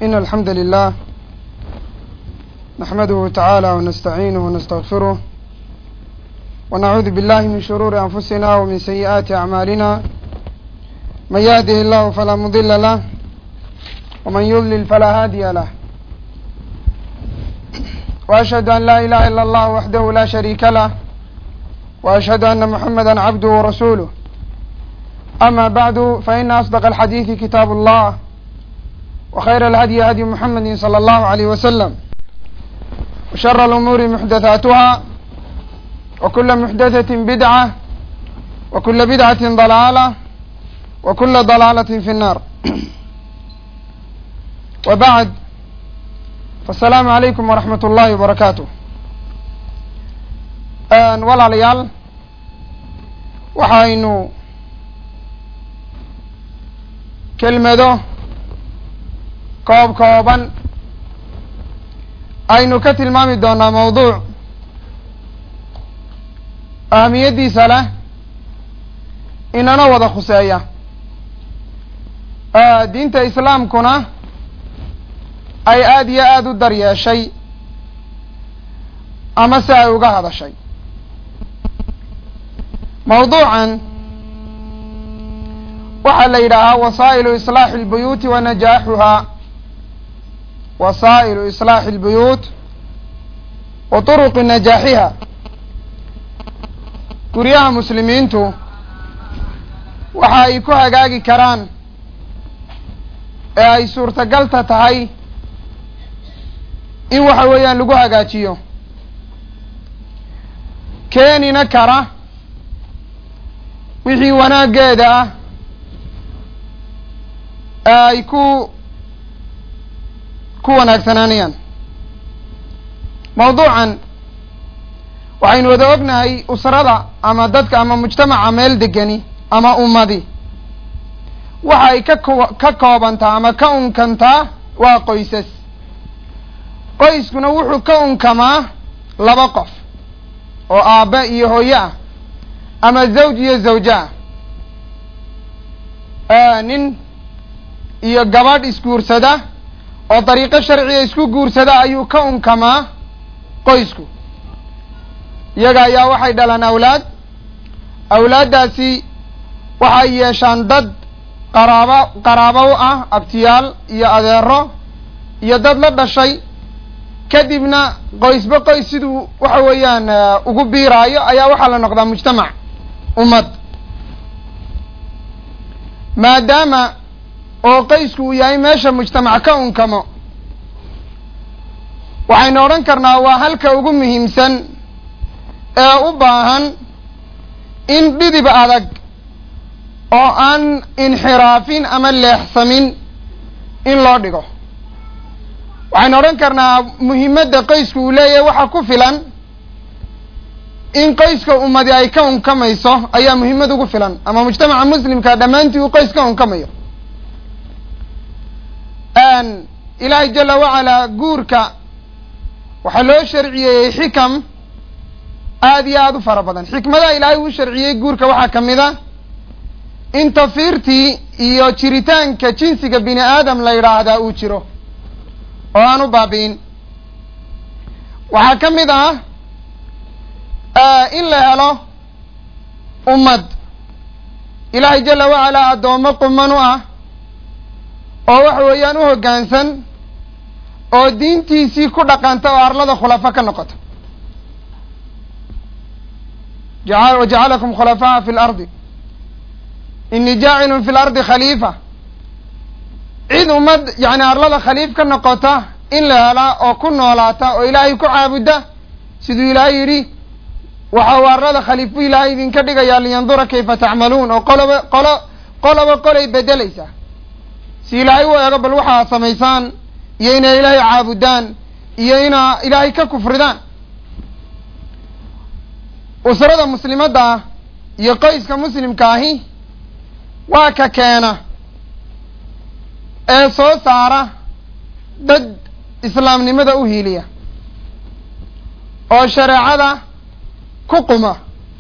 إن الحمد لله نحمده تعالى ونستعينه ونستغفره ونعوذ بالله من شرور أنفسنا ومن سيئات أعمالنا من يهده الله فلا مضل له ومن يضلل فلا هادي له وأشهد أن لا إله إلا الله وحده لا شريك له وأشهد أن محمدا عبده ورسوله أما بعد فإن أصدق الحديث كتاب الله وخير الهدي هدي محمد صلى الله عليه وسلم وشر الأمور محدثاتها وكل محدثة بدعة وكل بدعة ضلالة وكل ضلالة في النار وبعد فالسلام عليكم ورحمة الله وبركاته ولا ليال وحاينو كلمة كوبا aynu ka tilmaami doonaa mawduuc ahamiyaddiisa leh inana wada khuseeya diinta islaamkuna ay aad iyo aad u daryeeshay ama si ay uga hadashay mawduucan waxaa la yidhaahaa wasaa'ilu islaaxi اlbuyuuti wa najaaxuhaa وسائل إصلاح البيوت وطرق نجاحها guryaha muslimiintu waxa ay ku hagaagi karaan ee ay suurtagalta tahay in waxa weeyaan lagu hagaajiyo keenina kara wixii wanaageeda ah ee ay ku wanaagsanaanayaan mawduucan waxaynu wada ognahay usrada ama dadka ama mujtamaca meel degani ama ummadi waxa ay ka koobantaa ama ka unkantaa waa qoysas qoyskuna wuxuu ka unkamaa laba qof oo aabbe iyo hooyo ah ama zawj iyo zawjo ah nin iyo gabadh isguursada oo dariiqo sharciga isku guursada ayuu ka unkamaa qoysku iyaga ayaa waxay dhalaan awlaaddaasi waxay yeeshaan dad qaraabo u ah abtiyaal iyo adeero iyo dad la dhashay kadibna qoysba qoys siduu waxa weeyaan ugu biiraayo ayaa waxaa la noqdaa mujtamac ummad maadaama oo qoysku uu yahay meesha mujtamac ka unkamo waxaynu odhan karnaa waa halka ugu muhiimsan ee u baahan in dhidib adag oo aan inxiraafin ama leexsamin in loo dhigo waxaynu odhan karnaa muhiimadda qoysku uu leeyahay waxa ku filan in qoyska ummadi ay ka unkamayso ayaa muhiimad ugu filan ama mujtamaca muslimka dhammaantii uu qoys ka unkamayo ilaahay jala wacalaa guurka waxaa loo sharciyeeyey xikam aad iyo aad u fara badan xikmadaha ilaahay uu sharciyey guurka waxaa ka mid a in tafiirtii iyo jiritaanka jinsiga bini aadam la yidhaahdaa uu jiro oo aan u baabi'in waxaa ka mid ah in la helo ummad ilaahay jala wacalaa addoommo quman u ah oo waxa weeyaan u hoggaansan oo diintiisii ku dhaqanta oo arlada khulafo ka noqota wajacalakum khulafaa'a fi اlardi inii jaacilun fi اlardi khaliifa cid ummad yani arlada khaliif ka noqota in la helaa oo ku noolaata oo ilaahay ku caabuda siduu ilaahay yidhi waxa uu arlada khaliif bu ilaahay idinka dhigayaa liyandura kayfa tacmaluun oo qoloba qolay bedelaysa si ilaahay u eego bal waxaad samaysaan iyo inay ilaahay caabudaan iyo inaa ilaahay ka kufridaan usrada muslimadda iyo qoyska muslimka ahi waa ka keena ee soo saara dad islaamnimada u hiiliya oo shareecada ku quma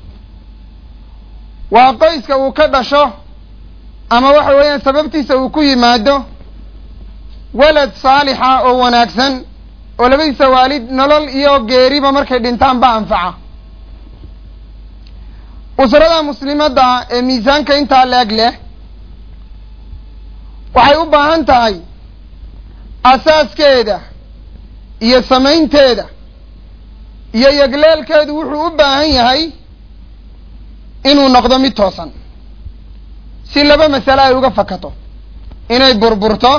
waa qoyska uu ka dhasho ama waxa weeyaan sababtiisa uu ku yimaado walad saalixa oo wanaagsan oo labadiisa waalid nolol iyo geeriba markay dhintaan ba anfaca. usrada muslimadda ee miisaanka intaa leeg leh waxay u baahan tahay asaaskeeda iyo samaynteeda iyo yagleelkeedu wuxuu u baahan yahay inuu noqdo mid toosan si laba mas'ale ay uga fakato inay burburto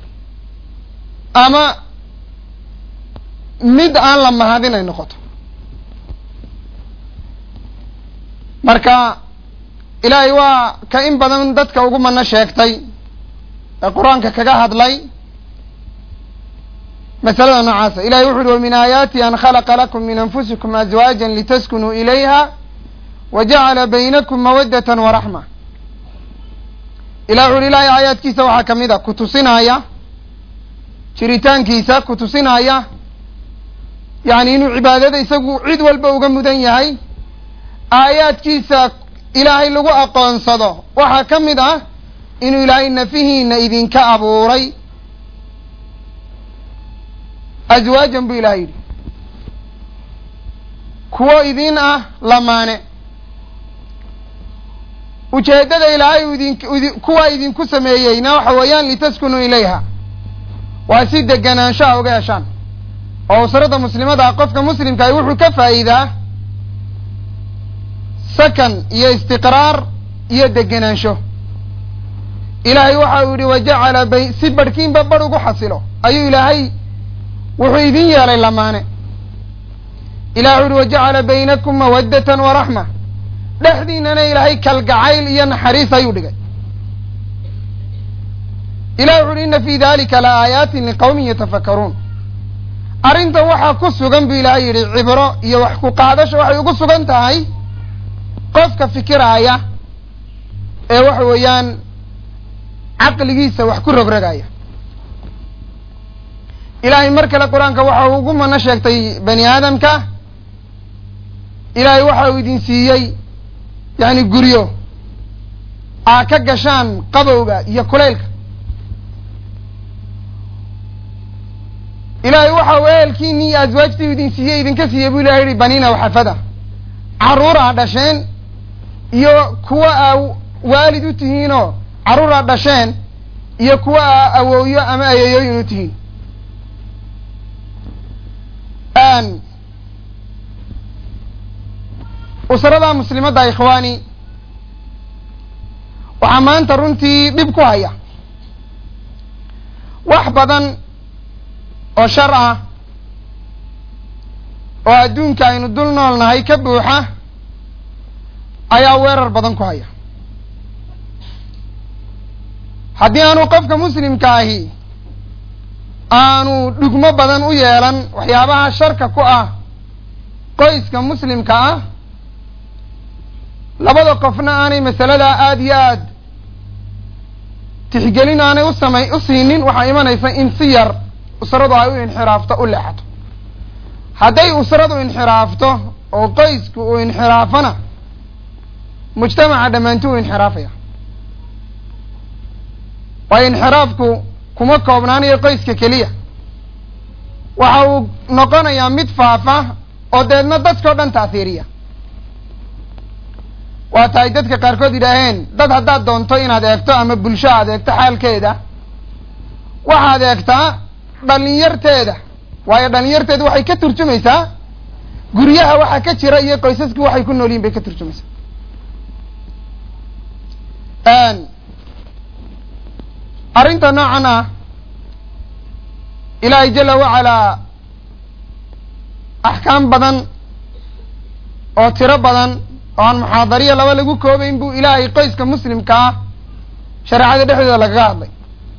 ama mid aan la mahadin ay noqoto. marka ilaahay waa ka in badan dadka ugu mana sheegtay ee qur-aanka kaga hadlay masalada noocaasa. ilahay wuxu uhi وmin aayaati an khalaqa lakum min anfusikum azwaaja litaskunuu ilayha wajacala baynakum mawadata waraxma. ilahay wuxu uhi ilahay aayaadkiisa waxaa kamid a kutusinaya jiritaankiisa kutusinaya yani inuu cibaadada isagu cid walba uga mudan yahay. aayaadkiisa ilaahay lagu aqoonsado waxaa ka mid ah inuu ilaahay nafihiina idinka abuuray azwaajan buu ilahay yidhi kuwo idin ah lamaane. ujeeddada ilaahay kuwa idinku sameeyeyna waxa weeyaan litaskunuu ilayha waa si deganaanshaha uga heshaan. oo usrada muslimada ah qofka muslimkaah wuxuu ka faa'iidaa sakan iyo istiqraar iyo degenaansho. ilaahay waxa uu yidhi wajacala si barhkiinba bar ugu xasilo ayuu ilaahay wuxuu idin yeelay lamaane. ilahay wuxu uhi wajacala baynakum mawaddatan waraxma dhexdiinana ilaahay kalgacayl iyo naxariis ayuu dhigay. ilahay wuxu uhi ina fi dalika la aayaatin liqawmin yatafakkaruun. arrintan waxaa ku sugan buu ilaahay yidhi cibro iyo wax ku qaadasho waxay ugu sugan tahay qofka fikiraaya ee waxa weeyaan caqligiisa wax ku rogrogaya. ilaahay mar kale qur-aanka waxa uu ugu mana sheegtay bani aadamka ilaahay waxa uu idin siiyey yani guryo aa ka gashaan qabowga iyo kuleylka. ilaahay waxa uu ehelkiini iyo aswaajtii idin siiyey idinka siiyey buu ilahay yihi baniina waxafada carruur aa dhasheen iyo kuwa aa waalid u tihiinoo carruur aa dhasheen iyo kuwa aa awooyo ama ayeeyooyin u tihiin. usrada muslimadda ikhwaani waxaa maanta runtii dhib ku haya wax badan oo shar ah oo adduunka aynu dul noolnahay ka buuxa ayaa weerar badan ku haya. haddii aanu qofka muslimka ahi aanu dhugmo badan u yeelan waxyaabaha sharka ku ah qoyska muslimka ah labada qofna aanay masaladaa aada iyo aad tixgelin aanay u siinin waxaa imanaysa in si yar usradu ay u inxiraafto u leexato. hadday usradu inxiraafto oo qoysku uu inxiraafana mujtamaca dhammaantuu u inxiraafaya. waayo inxiraafku kuma koobnaanayo qoyska keliya waxa uu noqonayaa mid faafa oo deedna dadkao dhan taasiiriya. waa tahay dadka qaarkood yidhaaheen dad haddaad doonto inaad eegto ama bulsho aad eegto xaalkeeda waxaad eegtaa dhalinyarteeda. waayo dhalinyarteedu waxay ka turjumaysaa guryaha waxa ka jira iyo qoysasku waxay ku nool yihin bay ka turjumaysaa. arrinta noocan ah ilaahay jala wacalaa axkaam badan oo tiro badan oo aan muxaadariya laba lagu koobayn buu ilaahay qoyska muslimka ah shareecada dhexdeeda lagaga hadlay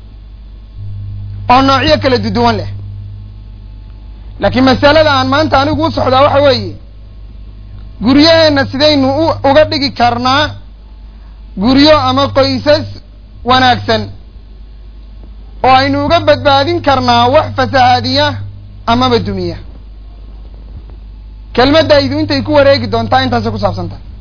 oo noocyo kala duwan leh. laakiin masalada aan maanta anigu u socdaa waxa weeye guryaheenna sidaynu uga dhigi karnaa guryo ama qoysas wanaagsan oo aynu uga badbaadin karnaa wax fasahaadiya amaba dumiya. kelmadaydu intay ku wareegi doontaa intaasay ku saabsan tahay.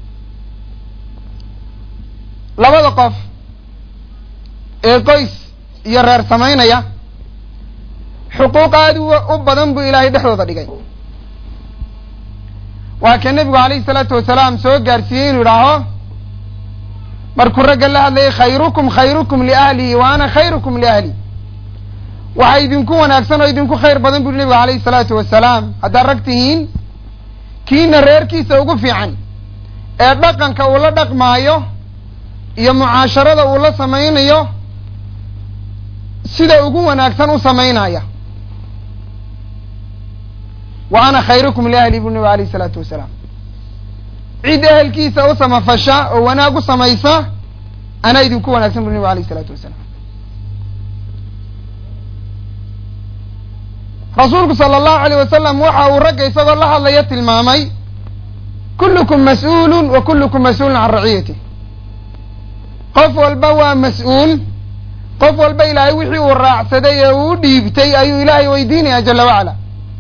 labada qof ee qoys iyo reer samaynaya xuquuq aad u badan buu ilaahay dhexdooda dhigay. waa ka nebigu calayhi salaatu wasalaam soo gaarsiiyey inuu idhaaho markuu ragga la hadlayay khayrukum liahlihi wa ana khayrukum liahli. waxa idinku wanaagsan oo idinku khayr badan buu nebigu calayhi salaatu wasalaam haddaad rag tihiin kiina reerkiisa ugu fiican ee dhaqanka uu la dhaqmaayo iyo mucaasharada uu la samaynayo sida ugu wanaagsan u samaynaya. wa ana khayrukum liahli buu nebigu calayhi salaatu wasalaam. cid ehelkiisa u samafasha oo wanaag u samaysa anaa idinku wanaagsan buu nebigu calayhi salaatu wasalaam. rasuulku sala allahu alayh wasalam waxa uu ragga isagoo la hadlaya tilmaamay kullukum mas-uulun wa kullukum mas-uulun can raciyatih. qof walba waa mas-uul, qof walba ilaahay wixii uu raacsaday ee uu dhiibtay ayuu ilaahay weydiinaya jala wacala.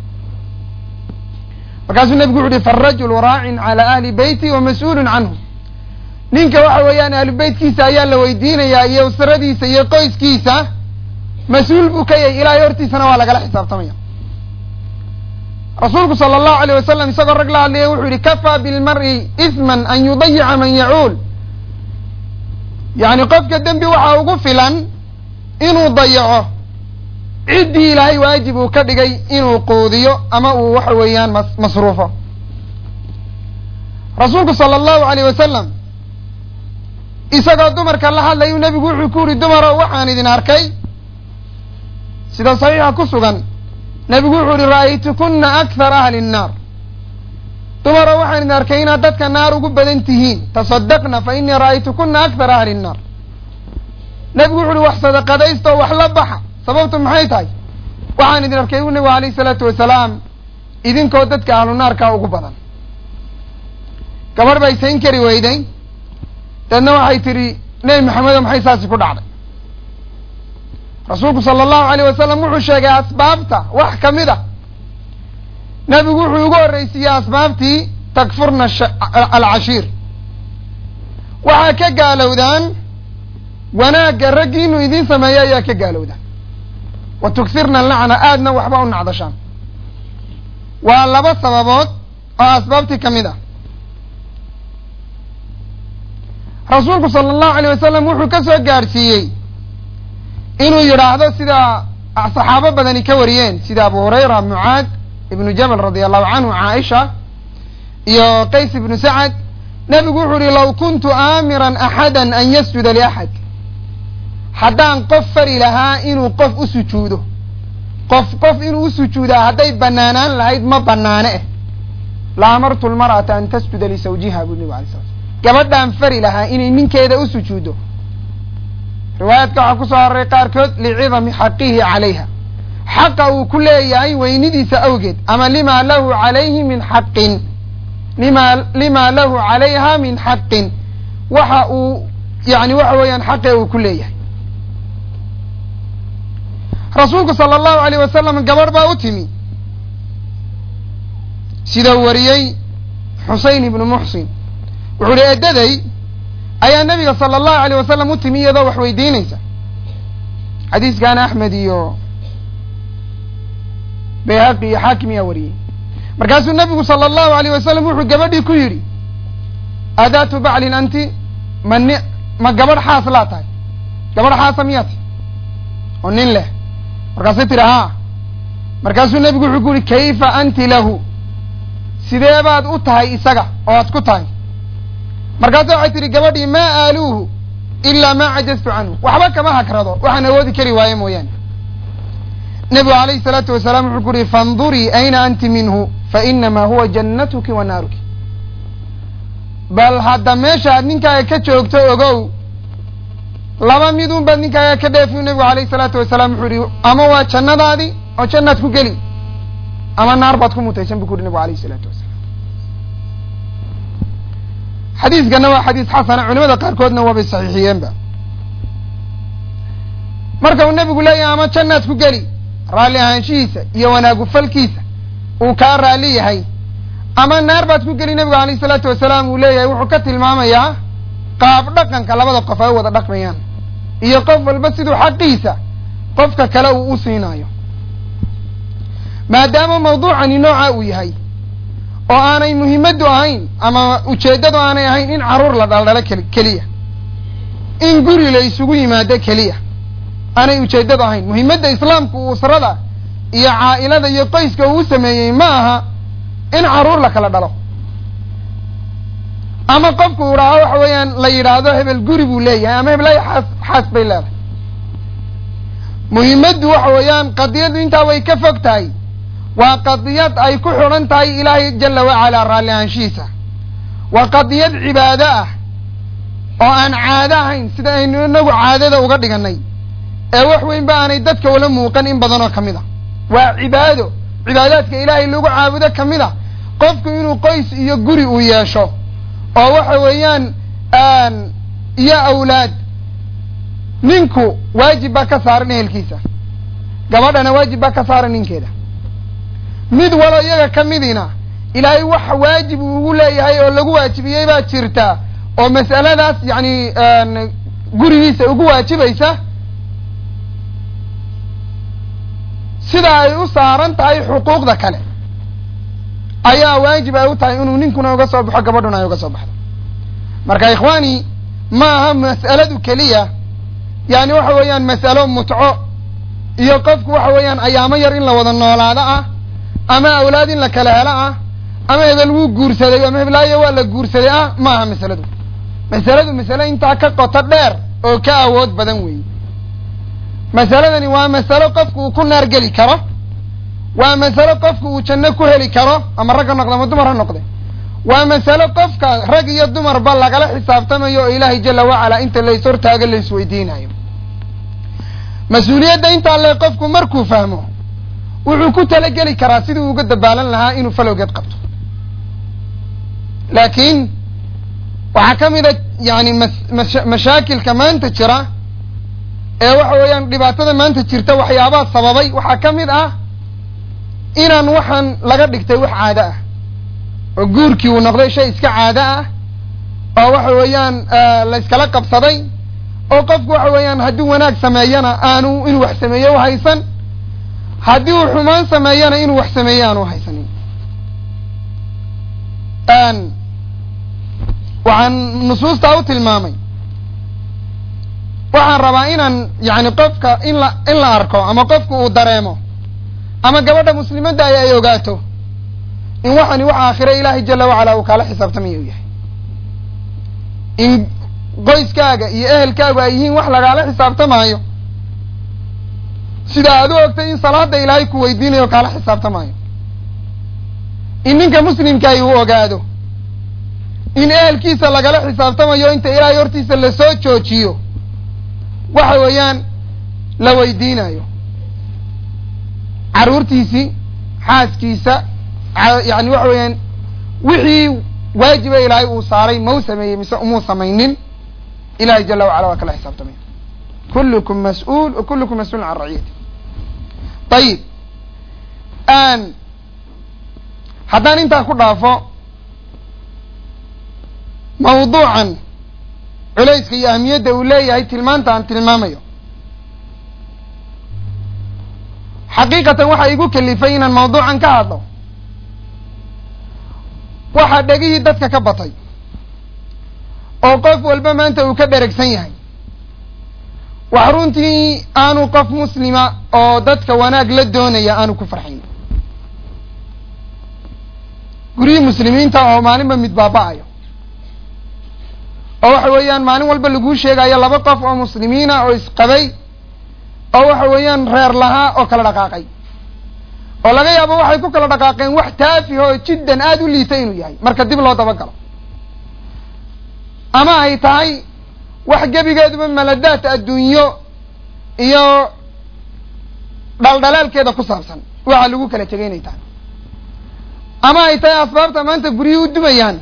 markaasuu nebigu wuxu uhi farajulu raacin cala ahli beyti wa mas-uulun canhu. ninka waxa weeyaan ahlu beytkiisa ayaa la weydiinayaa iyo usradiisa iyo qoyskiisa, mas-uul buu ka yahay ilaahay hortiisana waa lagala xisaabtamaya. rasuulku sala allahu alayh wasalam isagoo rag la hadlaya wuxuu yihi kafaa bilmari isman an yudayica man yacuul. yacni qofka dembi waxaa ugu filan inuu dayaco ciddii ilaahay waajib uu ka dhigay inuu quudiyo ama uu waxa weeyaan masruufo. rasuulku sala allahu alayh wasalam isagoo dumarka la hadlayuu nebigu wuxuu ku yidhi dumarow waxaan idin arkay sida saxiixa ku sugan. nebigu wuxuu yihi ra'aytukuna akthar ahli الnaar. dumarow waxaan idin arkay inaad dadka naar ugu badan tihiin. tasadaqna fa inii ra'aytukuna akthar ahli الnaar. nebigu wuxu uhi wax sadaqadaysta oo wax la baxa. sababtu maxay tahay? waxaan idin arkay u nebigu alayhi salaatu wasalaam idinkoo dadka ahlu naarkaa ugu badan. gabadh bay sayn kari weyday, deedna waxay tidhi nebi maxamedo maxay saasi ku dhacday? rasuulku sala allahu alayh wasalam wuxuu sheegay asbaabta wax ka mid a. nebigu wuxuu ugu horreysiiyey asbaabtii takfurna alcashiir. waxaa ka gaalowdaan wanaagga raggii inuu idiin sameeyo ayaa ka gaalowdaan. wa tugsirna lacna aadna waxba u nacdashaan. waa laba sababood oo asbaabtii ka mid ah. rasuulku sala allahu alayh wasalam wuxuu ka soo gaadhsiiyey inuu yidhaahdo sida saxaabo badani ka wariyeen sida abu hurayra, mucaad ibnu jabal radia allahu canhu, caaisha iyo qays ibnu sacad. nebigu wuxuu yihi law kuntu aamiran axada an yasjuda liaxad. haddaan qof fari lahaa inuu qof u sujuudo, qof inuu u sujuudaa hadday banaanaan lahayd ma banaane eh la amartu lmar'ata an tasjuda lisawjiha buu nebigu alay sala slam. gabadhaan fari lahaa inay ninkeeda u sujuuddo. riwaayaadka waxaa ku soo horay qaarkood licidami xaqihi calayha, xaqa uu ku leeyahay weynidiisa awgeed, ama lima lahu calayhi min xaqin lima lahu calayha min xaqin, waxa uu yani waxa weeyaan xaqe uu ku leeyahay. rasuulku sala allahu alayh wasalam gabadh baa u timi sida uu wariyey xusein ibnu muxsin. wuxuu hi eedaday ayaa nabiga sala allahu alayh wasalam u timi iyadoo wax weydiinaysa. xadiiskaana axmed iyo bayhaqi iyo xaakim ayaa wariyey. markaasuu nabigu sala allahu alayh wasalam wuxuu gabadhii ku yidhi adaatu baclin anti ma gabadh xaas laa tahay? gabadh xaasa miyaa tahy oo nin leh? markaasay tiri haa. markaasuu nebigu wuxuu ku yihi kayfa anti lahu, sidee baad u tahay isaga oo aad ku tahay? markaasa waxay tihi gabadhii maa aaluuhu ilaa maa cajaztu canhu, waxba kama hagrado waxaan awoodi kari waaye mooyaane. nebigu alayhi salaatu wasalaam wuxuu ku yihi fandurii ayna anti minhu fainamaa huwa jannatuki wa naaruki. bal hadda meesha aad ninkaaga ka joogto ogow, laba midun baad ninkaaga ka dheefiyu nebigu alayhi salaatu wasalaam wuxuu yihi ama waa jannadaadii oo jannaad ku geli, ama naar baad ku mutaysan buu ku yihi nebigu alayhi salaatu wasalaam. xadiiskana waa xadiis xasana, culimada qaarkoodna waabay saxiixiyeenba. marka uu nebigu leeyahay ama jannaad ku geli, raalli ahaanshihiisa iyo wanaagu falkiisa uu kaa raalli yahay, ama naar baad ku geli nebigu alayhi salaatu wasalaam uu leeyahay, wuxuu ka tilmaamayaa qaab dhaqanka labada qof ay u wada dhaqmayaan iyo qof walba siduu xaqiisa qofka kale uu u siinayo maadaama mawduucani nooca uu yahay oo aanay muhiimadu ahayn ama ujeedadu aanay ahayn in caruur la dhaldhalo keliya in guri la isugu yimaado keliya aanay ujeedadu ahayn muhiimadda islaamku usrada iyo caa'ilada iyo qoyska uu sameeyey ma aha in caruur la kala dhalo ama qofku uu raaco waxa weeyaan la yidhaahdo hebel guri buu leeyahay ama hebel xaas bay leedahay muhiimaddu waxa weeyaan qadiyadu intaa way ka fog tahay waa qadiyad ay ku xidhan tahay ilaahay jalla wacalaa raalli ahaanshihiisa waa qadiyad cibaado ah oo aan caado ahayn sida aynu inagu caadada uga dhiganay ee wax weynba aanay dadka ula muuqan in badan oo ka mid a waa cibaado cibaadaadka ilaahay lagu caabudo ka mid a qofku inuu qoys iyo guri uu yeesho oo waxa weeyaan iyo awlaad ninku waajib baa ka saaran ehelkiisa gabadhana waajib baa ka saaran ninkeeda mid walo iyaga ka midina ilaahay wax waajib uu ugu leeyahay oo lagu waajibiyey baa jirta oo mas'aladaas yani gurigiisa ugu waajibaysa sida ay u saaran tahay xuquuqda kale ayaa waajib ay u tahay inuu ninkuna uga soo baxo gabadhuna ay uga soo baxdo marka ikhwaani ma aha mas'aladu keliya yani waxa weeyaan mas'alo mutco iyo qofku waxa weeyaan ayaamo yar in la wada noolaado ah ama awlaad in la kala helo ah ama hebel wuu guursaday ama heblaayo waa la guursaday ah ma aha masaladu masale intaa ka qoto dheer oo ka awood badan weeye masaladani waa masalo qofku uu ku naar geli karo waa masalo qofku uu janno ku heli karo ama rag ha noqde ama dumar ha noqde waa masalo qofka rag iyo dumarba lagala xisaabtamayo oo ilaahay jalla wacalaa inta lays hortaaga la isweydiinayo mas-uuliyadda intaa le qofku markuu fahmo wuxuu ku talageli karaa sidii uga dabaalan lahaa inuu falowgeed qabto laakiin waxaa ka mid a yani mashaakilka maanta jira ee waxa weeyaan dhibaatada maanta jirta waxyaabaha sababay waxaa ka mid ah inaan waxaan laga dhigtay wax caado ah oo guurkii uu noqday shay iska caado ah oo waxa weeyaan la iskala qabsaday oo qofku waxa weeyaan haddii wanaag sameeyana aanu inuu wax sameeyo uhaysan haddii uu xumaan sameeyana inuu wax sameeyo aanu haysanin waxaan nusuustaa u tilmaamay waxaan rabaa inaan yani qofka in la arko ama qofku uu dareemo ama gabadha muslimadda ay ogaato in waxani wax aakhire ilaahay jalla wacalaa uu kaala xisaabtamaya u yahay in qoyskaaga iyo ehelkaagu ay yihiin wax lagaala xisaabtamaayo sida aad u ogtay in salaada ilaahay ku weydiinayo kaala xisaabtamaayo in ninka muslimkaahi uu ogaado in ehelkiisa lagala xisaabtamayo inta ilaahay hortiisa lasoo joojiyo waxa weeyaan la weydiinayo carruurtiisii xaaskiisa yani waxa weeyaan wixii waajiba ilaahay uu saaray mau sameeyey mise umuu samaynin ilahay jalla wacala waa kala xisaabtamaya kullukum mas-uul wa kullukum mas-uulun can raciyati ayib haddaan intaa ku dhaafo mawduucan culayska iyo ahmiyadda uu leeyahay tilmaanta aan tilmaamayo xaqiiqatan waxa igu kalifay inaan mawduucan ka hadlo waxaa dhegihii dadka ka batay oo qof walba maanta uu ka dheregsan yahay wax runtii aanu qof muslima oo dadka wanaag la doonaya aanu ku farxayn guryihii muslimiinta oo maalinba mid baaba'ayo oo waxa weeyaan maalin walba laguu sheegayo laba qof oo muslimiina oo isqabay oo waxa weeyaan reer lahaa oo kala dhaqaaqay oo laga yaabo waxay ku kala dhaqaaqeen wax taafih oo jiddan aada u liita inuu yahay marka dib loo dabagalo ama ay tahay wax gebigeeduba maladaat adduunyo iyo dhaldhalaalkeeda ku saabsan waxa lagu kala tegay inay tahay ama ay tahay asbaabta maanta guryihii u dumayaan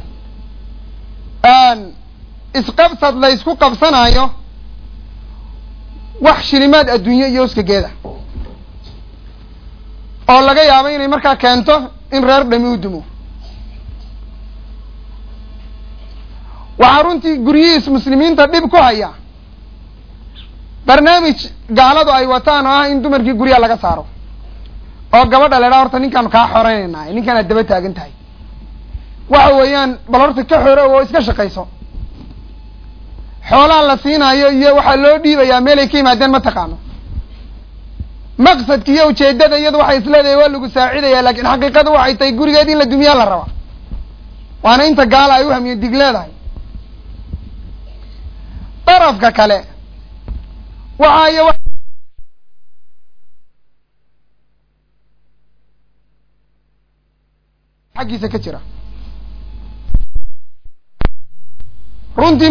isqabsad la isku qabsanaayo wax shilimaad adduunye iyo uskageeda oo laga yaabo inay markaa keento in reer dhami u dumo waxaa runtii guryihiis muslimiinta dhib ku haya barnaamij gaaladu ay wataan oo ah in dumarkii guryaha laga saaro oo gabadha leedahay horta ninkaan kaa xoreynaa ninkaan aad daba taagan tahay waxa weeyaan bal horta ka xoro oo iska shaqayso xoolaha la siinayo iyo waxa loo dhiibayaa meel ay ka yimaadeen ma taqaano maqsadka iyo ujeedada iyadu waxay isleedahay waa lagu saacidayaa laakiin xaqiiqadu waxay tahay gurigeed in la dumiyaa la rabaa waana inta gaala ay u hamiyo dig leedahay darafka kale waxaayo xaggiisa ka jira runtii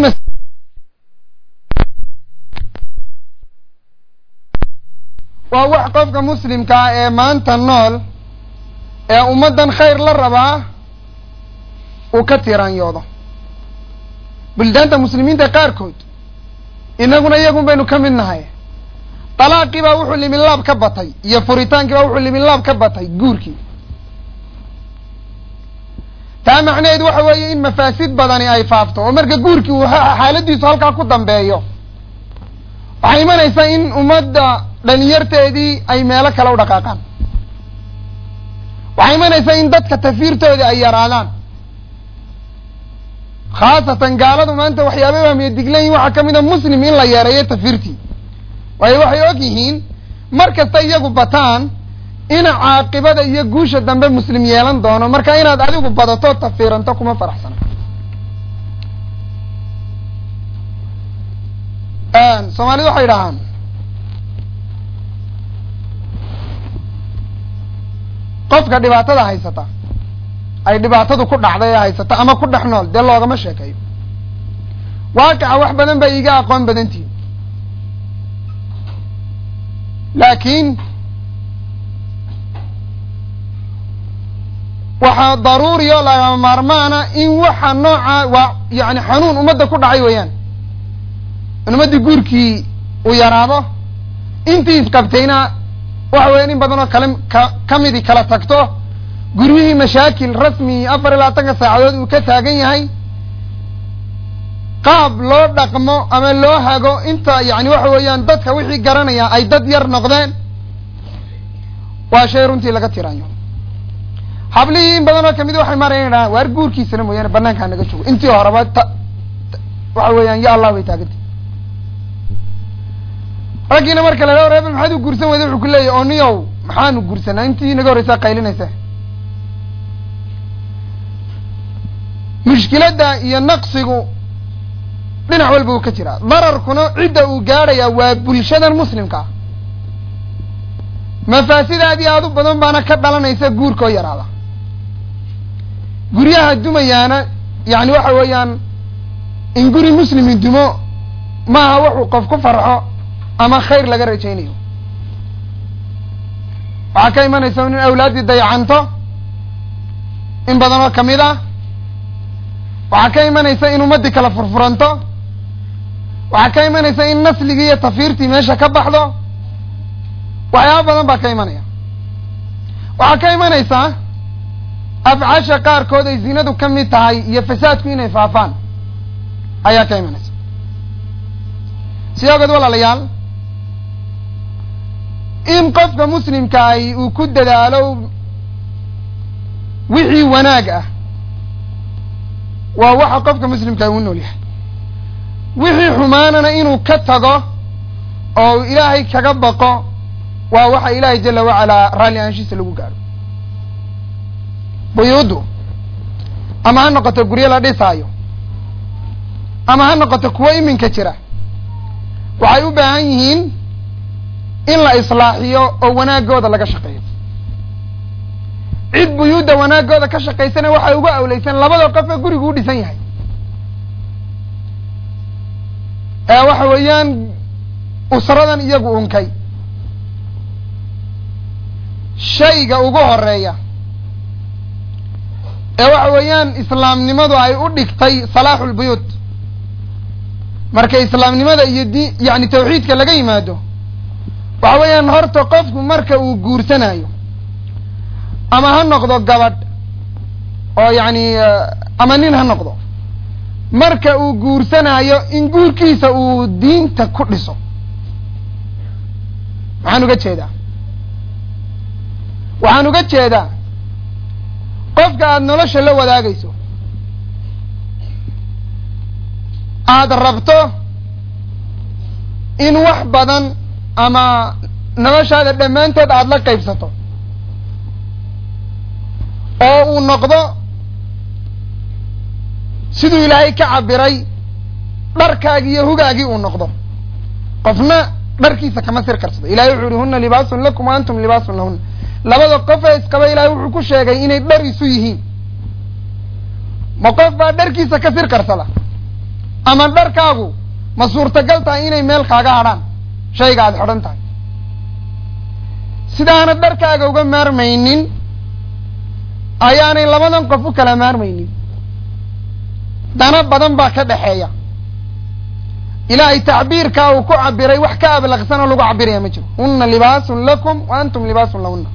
waa wax qofka muslimka ah ee maanta nool ee ummaddan khayr la rabaa uu ka tiraanyoodo buldaanta muslimiinta qaarkood inaguna iyagun baynu ka mid nahay talaaqii baa wuxuu limin laab ka batay iyo furitaankii baa wuxuu limin laab ka batay guurkii taa macnaheedu waxa weeye in mafaasid badani ay faafto oo marka guurkii uu xaaladiisu halkaa ku dambeeyo waxay imanaysaa in ummadda dhalinyarteedii ay meelo kale u dhaqaaqaan waxay imanaysaa in dadka tafiirtoodii ay yaraadaan khaasatan gaaladu maanta waxyaabay wahmiya diglayin waxaa ka mid a muslim in la yeereeyo tafiirtii waayo waxay og yihiin mar kasta iyagu bataan in caaqibada iyo guusha dambe muslim yeelan doono marka inaad adigu badato tafiiranto kuma faraxsana soomaalidu waxay idhahaan qofka dhibaatada haysata ay dhibaatadu ku dhacday ee haysata ama ku dhex nool dee loogama sheekeeyo waaqica wax badan bay iga aqoon badantihin laakiin waxaa daruuri oo lagama maarmaana in waxa nooca waa yani xanuun ummadda ku dhacay weeyaan in ummaddii guurkii uu yaraado intii isqabtayna waxa weeyaan in badan oo kale ka midi kala tagto guryihii mashaakil rasmi 24 saacadood uu ka taagan yahay qaab loo dhaqmo ama loo hago inta yani waxa weeyaan dadka wixii garanaya ay dad yar noqdeen waa shay runtii laga tiraanyo hablihii in badan oo kamid waxay marayaan waar guurkiisana mooyaane banaanka naga joogo intii horeba waxa weeyaan ya Allah way taagantay ragina marka la reebo reebo maxaad u guursan wada wuxuu ku leeyahay oniyow maxaan u guursanaa intii naga horeysa qaylinaysa mushkiladda iyo naqsigu dhinac walba uu ka jiraa dararkuna cidda uu gaadhaya waa bulshadan muslimka mafaasidaadii aad u badan baana ka dhalanaysa guurka oo yaraada guryaha dumayaana yani waxa weeyaan in guri muslimi dumo maaha wuxuu qof ku farxo ama khayr laga rajaynayo waxaa ka imanaysa in awlaaddii dayacanto in badan oo kamid ah waxaa ka imanaysa in ummaddii kala furfuranto waxaa ka imanaysa in nasligii iyo tafiirtii meesha ka baxdo waxyaaba badan baa ka imanaya waxaa ka imanaysaa afcaasha qaarkood ay zinadu ka mid tahay iyo fasaadku inay faafaan ayaa ka imanaysa sidoo kale walaalayaal in qofka muslimka ahi uu ku dadaalo wixii wanaag ah waa waxa qofka muslimka uu nool yahay wixii xumaanana inuu ka tago oo ilaahay kaga baqo waa waxa ilaahay jalla wacalaa raalli aanshiisa lagu gaadho buyuuddu ama ha noqoto guryo la dhisaayo ama ha noqoto kuwo iminka jira waxay u baahan yihiin in la islaaxiyo oo wanaagooda laga shaqeeyo cid buyuudda wanaagooda ka shaqaysana waxay uga awleysan labada qof ee gurigu u dhisan yahay ee waxa weeyaan usradan iyagu unkay shayga ugu horeeya ee waxa weeyaan islaamnimadu ay u dhigtay salaaxul buyuut marka islaamnimada iyo yani tawxiidka laga yimaado waxa weeyaan horta qofku marka uu guursanayo ama ha noqdo gabadh oo yani ama nin ha noqdo marka uu guursanayo in guurkiisa uu diinta ku dhiso waxaan uga jeedaa qofka aad nolosha la wadaagayso aad rabto in wax badan ama noloshaada dhammaanteed aad la qaybsato oo uu noqdo siduu ilaahay ka cabiray dharkaagii iyo hugaagii uu noqdo qofna dharkiisa kama sir karsado ilahay wuxuu yihi hunna libaasun lakum wa antum libaasun lahunna labada qof ee isqaba ilaahay wuxuu ku sheegay inay dhar isu yihiin ma qof baa dharkiisa ka sir karsada ama dharkaagu ma suurtagal tahay inay meel kaaga hadhaan shayga aad xidhan tahay sidaana dharkaaga uga maarmaynin ayaanay labadan qof u kala maarmaynin dana badan baa ka dhaxeeya ilaahay tacbiirkaa uu ku cabiray wax ka ablaqsan oo lagu cabiraya ma jiro hunna libaasun lakum wa antum libaasun lahunna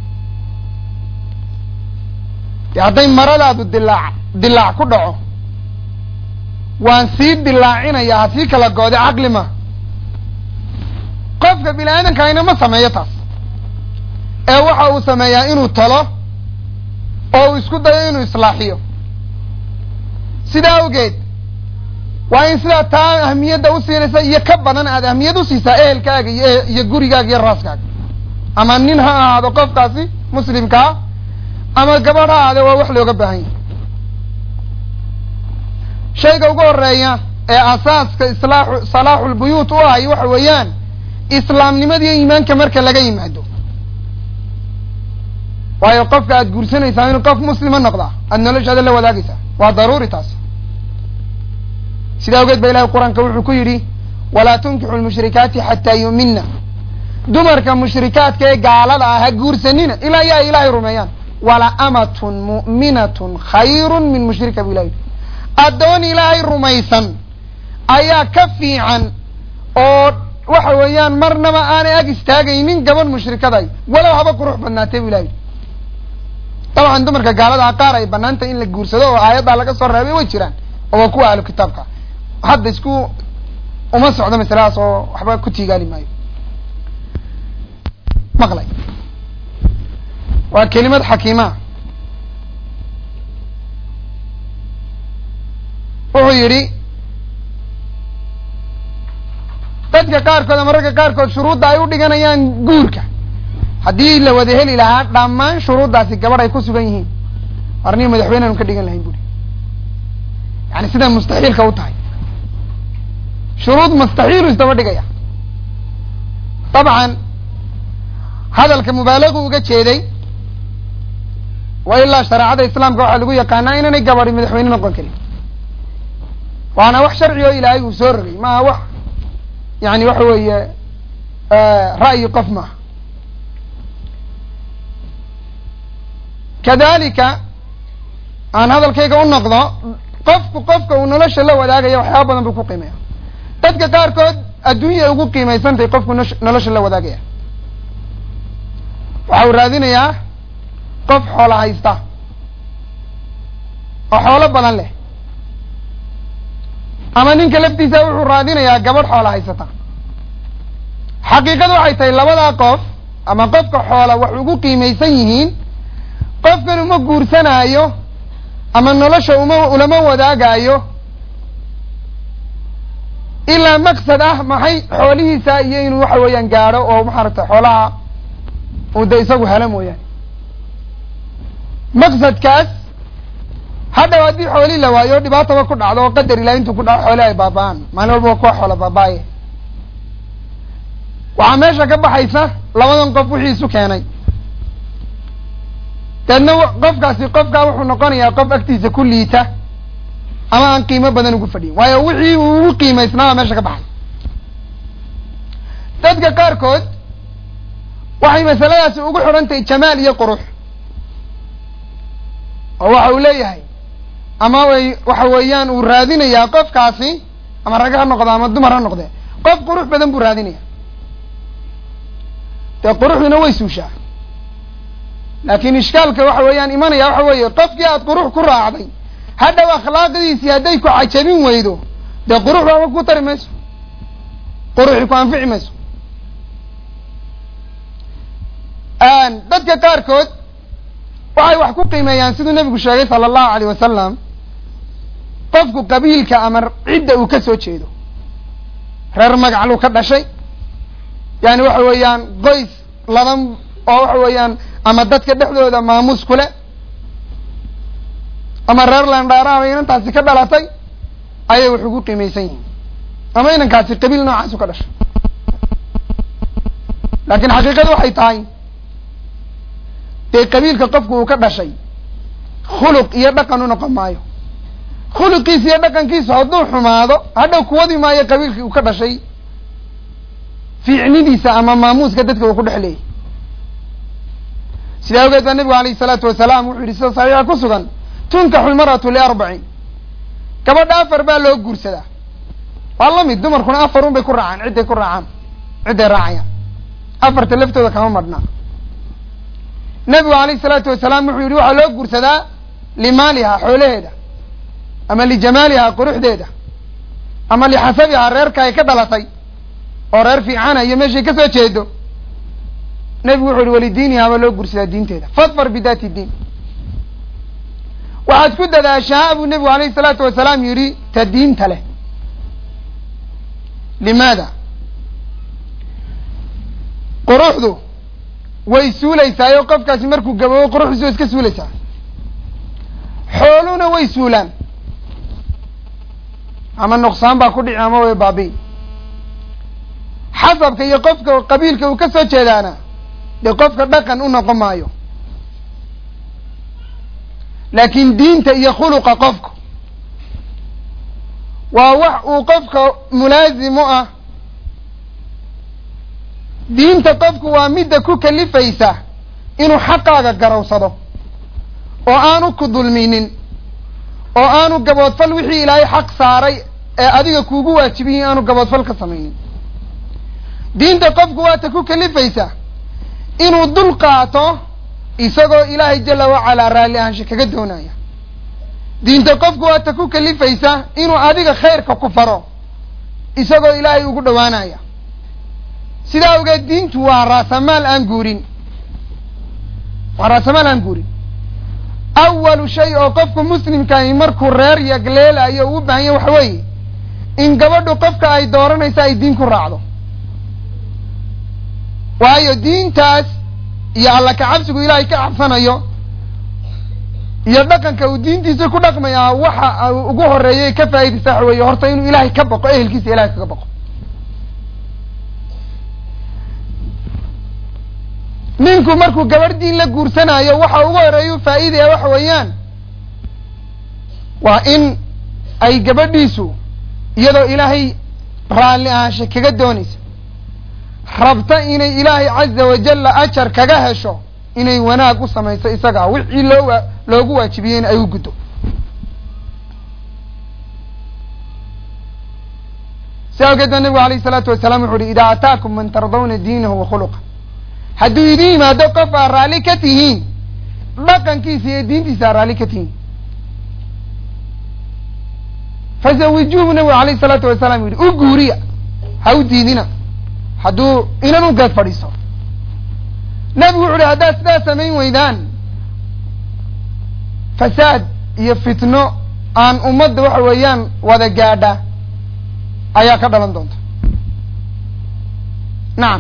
hadday maradaadu dilaac ku dhaco waan sii dilaacinayaa ha sii kala goode caqli ma qofka bini aadamkaayna ma sameeyo taas ee waxa uu sameeyaa inuu talo oo uu isku dayo inuu islaaxiyo sidaa awgeed waa in sidaa taa ahmiyadda u siinaysa iyo ka badan aad ahmiyad u siisaa ehelkaaga iyo gurigaaga iyo raaskaaga ama nin ha ahaado qofkaasi muslimkaa ama gabadh ha ahaade waa wax looga baahan yahay shayga ugu horeeya ee asaaska salaaxulbuyuut u ahay waxa weeyaan islaamnimada iyo iimaanka marka laga yimaado waayo qofka aad guursanaysaa inuu qof muslima noqdaa aad noloshaada la wadaagaysaa waa daruuri taas sidaa awgeed ba ilahay qur-aanka wuxuu ku yidhi walaa tunkixu lmushrikaati xataa yu'minna dumarka mushrikaadka ee gaalada ah ha guursanina ilaa yaa ilaahay rumeeyaan wala amatun mu'minatun khayrun min mushrika bu ilahi addoon ilaahay rumaysan ayaa ka fiican oo waxa weeyaan marnaba aanay ag istaagaynin gabadh mushrikaday walow haba qurux badnaatay bu ilahi dabcan dumarka gaalada qaar ay banaantay in la guursado oo aayaddaa laga soo reebay way jiraan oo waa kuwa ahlu kitaabka hadda isku uma socdo masaladaas oo waxba ku tiigaali maayo maqlay waa kelimad xakiima wuxuu yidhi dadka qaarkood ama ragga qaarkood shuruudda ay u dhiganayaan guurka haddii la wada heli lahaa dhammaan shuruuddaasi gabadh ay ku sugan yihiin arnihi madaxweyneanu ka dhigan lahayn buri yani siday mustaxiilka u tahay shuruud mustaxiilu isdaba dhigaya dabcan hadalka mubaalagu uga jeeday wa ilaa shareecada islaamka waxaa lagu yaqaanaa inaanay gabadhi madaxweyne noqon karin waana wax sharci oo ilaahay uu soo rogay maaha wax yani waxa weeye ra'yi qof maaha kadalika aan hadalkayga u noqdo qofka uu nolosha la wadaagaya waxyaaba badan buu ku qiimeeya dadka qaarkood adduunya ugu qiimaysantahay qofku nolosha la wadaagaya waxa uu raadinayaa qof xoolo haysta oo xoolo badan leh ama ninka laftiisa wuxuu raadinayaa gabadh xoola haysata xaqiiqadu waxay tahay labadaa qof ama qofka xoola wax ugu qiimaysan yihiin qofkan uma guursanaayo ama nolosha ulama wadaagaayo ilaa maqsad ah maxay xoolihiisa iyo inuu waxa weeyaan gaadho oo maxaaragta xoolaha uu de isagu helo mooyaane maqsadkaas hadhaw haddii xoolii la waayo dhibaataba ku dhacdo oo qadar ilahi intuu ku dhaco xooli ay baaba-aan maalin walba waa kuwa xoola baaba-aye waxaa meesha ka baxaysa labadan qof wixii isu keenay deedna qofkaa wuxuu noqonayaa qof agtiisa ku liita ama aan qiimo badan ugu fadhiyin waayo wixii uu ugu qiimaysnaaba meesha ka baxay dadka qaarkood waxay masaladaasi ugu xidhan tahay jamaal iyo qurux oo waxa uu leeyahay ama waxa weeyaan uu raadinayaa qofkaasi ama rag ha noqdo ama dumar ha noqde qof qurux badan buu raadinaya dee quruxduna way suushaa laakin ishkaalka waxa weeyaan imanaya waxa weeye qofkii aad qurux ku raacday hadhaw akhlaaqdiisii hadday ku cajabin weydo dee qurux waaba ku tari mayso quruxi ku anfici mayso dadka qaarkood waxay wax ku qiimeeyaan siduu nebigu sheegay sala allahu alayh wasalam qofku qabiilka ama cidda uu ka soo jeedo reer magacluu ka dhashay yani waxa weeyaan qoys ladan oo waxa weeyaan ama dadka dhexdooda maamuus ku leh ama reer landhaaraaba inantaasi ka dhalatay ayay wax ugu qiimaysan yihiin ama inankaasi qabiil noocaasu ka dhashay laakiin xaqiiqadu waxay tahay dee qabiilka qofku uu ka dhashay khuluq iyo dhaqan u noqon maayo khuluqiisa iyo dhaqankiisu hadduu xumaado hadhow kuwadi maayo qabiilkii uu ka dhashay fiicnidiisa ama maamuuska dadka uu ku dhex leeyay sidaa awgeed baa nebigu alayhi salaatu wasalaam wuxuu yidhi sida saxiixa ku sugan tunkaxu lmar'atu liarbacin gabadha 4 baa loo guursadaa waa la mid dumarkuna 4 un bay ku raacaan cidday raacayaan 4ta laftooda kama madhnaa nebigu alayhi salaatu wasalaam wuxuu yidhi waxaa loo guursadaa limaaliha xoolaheeda ama lijamaaliha quruxdeeda ama lixasabiha reerka ay ka dhalatay oo reer fiicana iyo meeshay ka soo jeedo nebigu wuxuu yihi walidiiniha baa loo guursadaa diinteeda fadfar bidaati diin waxaad ku dadaashaa buu nebigu alayhi salaatu wasalaam yidhi ta diinta leh limaada quruxdu way suulaysaa oo qofkaasi markuu gaboobo quruxdiisu way iska suulaysaa xooluna way suulaan ama nuqsaan baa ku dhici ama way baabi'i xasabka iyo qofka qabiilka uu ka soo jeedaana dee qofka dhaqan u noqon maayo laakiin diinta iyo khuluqa qofku waa wax uu qofka mulaazim u ah diinta qofku waa midda ku kalifaysa inuu xaqaaga garowsado oo aanu ku dulminin oo aanu gaboodfal wixii ilaahay xaq saaray ee adiga kuugu waajibiyin aanu gaboodfal ka samaynin diinta qofku waa ta ku kalifaysa inuu dul qaato isagoo ilaahay jala wacalaa raalli ahaansha kaga doonaya diinta qofku waa ta ku kalifaysa inuu adiga khayrka ku faro isagoo ilaahay ugu dhowaanaya sidaa awgeed diintu waa raasamaal aan guurin awalu shay oo qofku muslimkaahi markuu reer yagleelayo uu u baahan yahay waxa weeye in gabadhu qofka ay dooranaysa ay diin ku raacdo waayo diintaas iyo alla ka cabsigu ilaahay ka cabsanayo iyo dhaqanka uu diintiisa ku dhaqmayaa waxa ugu horeeyay ka faa'iidaysa waxa weeye horta inuu ilaahay ka baqo ehelkiisa ilaahay kaga baqo ninku markuu gabadh diin la guursanayo waxa ugu horeeyu faa'iidaya waxa weeyaan waa in ay gabadhiisu iyadoo ilaahay raalli ahaansha kaga doonaysa rabta inay ilaahay caza wajalla ajar kaga hesho inay wanaag u samayso isaga wixii loogu waajibiyeyna ay u guddo si awgeed baa nebigu alayhi salaatu wasalaam wuxuu uhi idaa ataakum man tardawna diinahu wa khuluqa hadduu idin yimaado qof aa raalli ka tihiin dhaqankiisa iyo diintiisa aa raalli ka tihiin fazawijuuhu nabigu alayhi salaatu wasalaam yidhi u guuriya ha u diidina hadduu inan u geed fadhiiso nebigu wuxu uhi haddaad sidaa samayn weydaan fasaad iyo fitno aan ummadda waxa weeyaan wada gaadha ayaa ka dhalan doonta nacam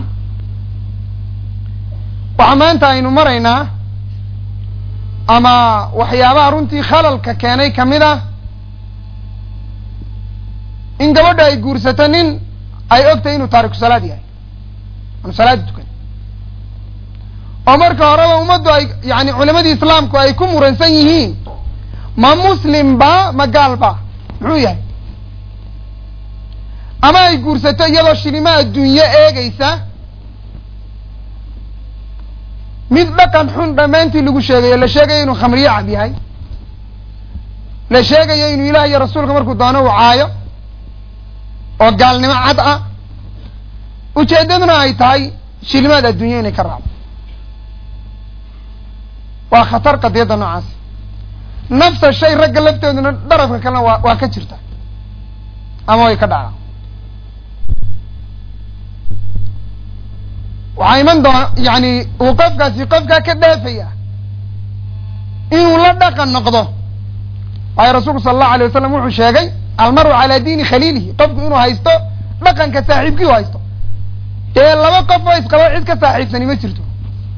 waxaa maanta aynu maraynaa ama waxyaabaha runtii khalalka keenay kamid ah in gabadha ay guursato nin ay ogtahay inuu taariku salaad yahay aanu salaada tukan oo marka horeba ummaddu ay yani culamadii islaamku ay ku muransan yihiin ma muslim ba ma gaal ba muxuu yahay ama ay guursato iyadoo shilimo adduunyo eegaysa mid dhaqan xun dhammaantii lagu sheegayo la sheegayo inuu khamriyo cab yahay la sheegayo inuu ilaah iyo rasuulka markuu doono uu caayo oo gaalnimo cad ah ujeeddaduna ay tahay shilimaad adduunya inay ka raacdo waa khatar qadiyadda noocaas nafsa shay ragga laftooduna darafka kalena waa ka jirta ama way ka dhacdaa وعيمن دون يعني وقفك كدافية إنه لا دقن نقضه أي رسول صلى الله عليه وسلم وحو شاقي المرء على دين خليله قفك إنه هايستو دقن كساحب كيو هايستو إيه لما قفوا يسقلوا عيد كساحب سني ما جرتو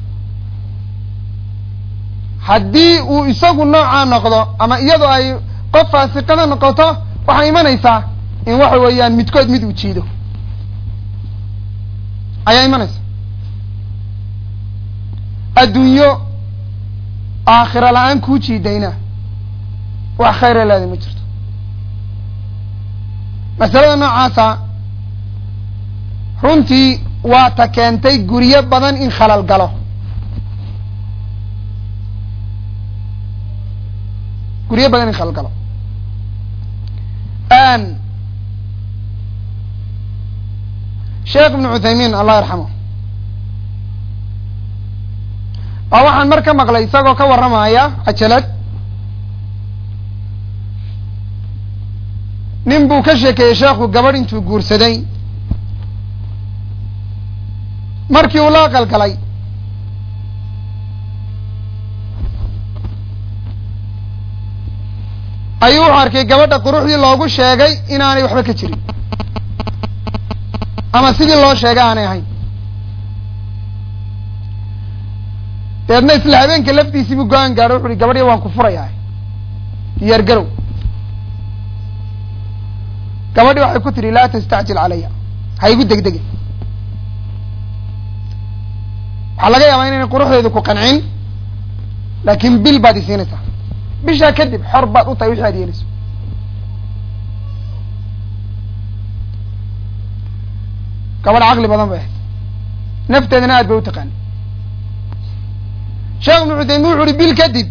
حدي ويساقوا النوع نقضه أما إيادو أي قفا سقنا نقضه وحيمان إيسا إن وحو ويان متكود مدو تشيدو أي إيمان إيسا الدنيا آخر الآن كوشي دينا وخير الذي مجرد مثلا نعاسا runtii waa ta keentay guryo badan in khalal galo sheekh ibn Uthaymin Allah yarxamo waxaan marka maqlay isagoo ka waramaya ajalad nin buu ka sheekeeyay sheekhu gabadh intuu guursaday markii uu la qalgalay ayuu arkay gabadha quruxdii loogu sheegay inaanay waxba ka jirin ama sidii loo sheegay aanay ahayn deedna isla habeenka laftiisii buu go-aan gaadho wuxu uhi gabadhii waan ku furayaa diyaar garow gabadhii waxay ku tidhi laa tastacjil calaya ha igu degdegin waxaa laga yaabaa inaynay quruxdeedu ku qancin laakiin bil baad isiinaysaa bishaa kadib xor baad u tahay wixii aad yeelayso gabadh caqli badan bay ahayd nafteedana aad bay u taqaanay sheekh ibnu Uthaymin wuxu uhi bil kadib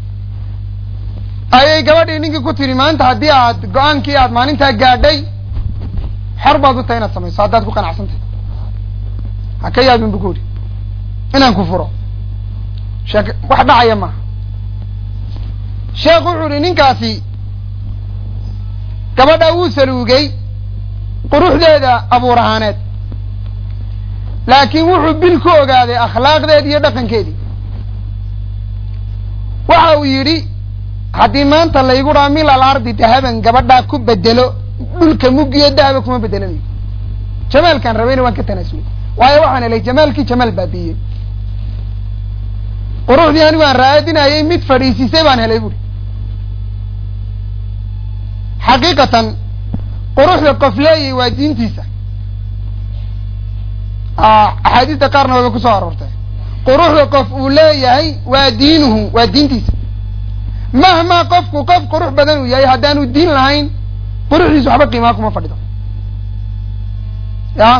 ayay gabadhii ninkii ku tiri maanta haddii aad go-aankii aad maalintaa gaadhay xor baad u tahay inaad samayso haddaad ku qanacsantahay ha ka yaabin bu ku uri inaan ku furo wax dhacaya maaha sheekh wuxuu uhi ninkaasi gabadha wuu saluugay quruxdeeda abuur ahaaneed laakiin wuxuu bil ku ogaaday akhlaaqdeedi iyo dhaqankeedii waxa uu yidhi haddii maanta laygu dhaa mil al ardi dahaban gabadhaa ku bedelo dhulka muggiyo dahaba kuma bedelanayo jamaalkaan rabayna waan ka tanaasulay waayo waxaan helay jamaalkii jamaal baabiiyey quruxdii anigu aan raadinayay mid fadhiisisay baan helay buuri xaqiiqatan quruxda qof leeyahay waa diintiisa axaadiista qaarna wayba kusoo aroortay quruxda qof uu leeyahay waa diinuhu waa diintiisa mahmaa qofku qof qurux badan uu yahay haddaanu diin lahayn quruxdiisu waxba qiimaa kuma fadhido ya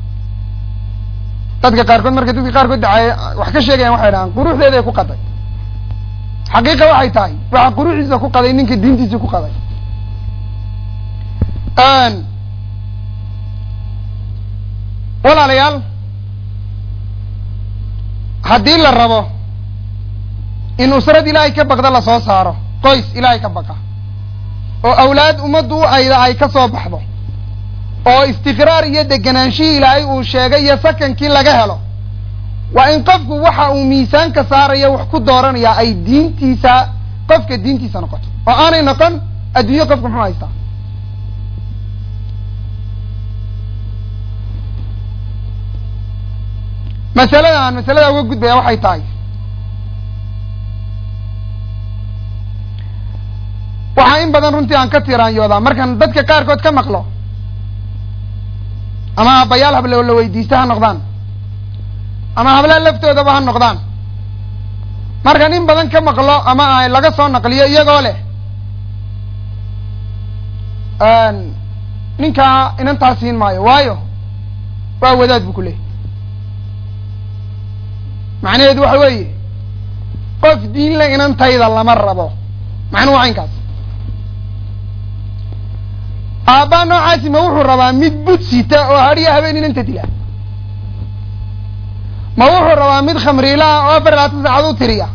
dadka qaarkood marka dadka qaarkood dacay wax ka sheegayaan waxay dhahaan quruxdeeday ku qaday xaqiiqa waxay tahay waxa quruxdiisa ku qaday ninka diintiisa ku qaday walaalayaal haddii la rabo in usrad ilaahay ka baqda lasoo saaro qoys ilaahay ka baqa oo awlaad ummaddu u ayda ay ka soo baxdo oo istiqraar iyo degenaanshihii ilaahay uu sheegay iyo sakankii laga helo waa in qofku waxa uu miisaanka saaraya wax ku dooranaya ay diintiisa qofka diintiisa noqoto oo aanay noqon adduunyo qofku muxuu haystaa masalada uga gudbaya waxay tahay waxaa in badan runtii aan ka tiraanyoodaa markaan dadka qaarkood ka maqlo ama aabbayaal hablo la weydiista ha noqdaan ama hablaha laftoodaba ha noqdaan markaan in badan ka maqlo ama ay laga soo naqliyo iyagoo leh ninkaa inantaa siin maayo waayo waa wadaad buu ku leeyahy macnaheedu waxa weeye qof diin le inantayda lama rabo macnuhu caynkaas aabbaa noocaasi ma wuxuu rabaa mid bud sita oo hadhiya habeen inanta dila ma wuxuu rabaa mid khamriilaha oo 24 saacad u tiriya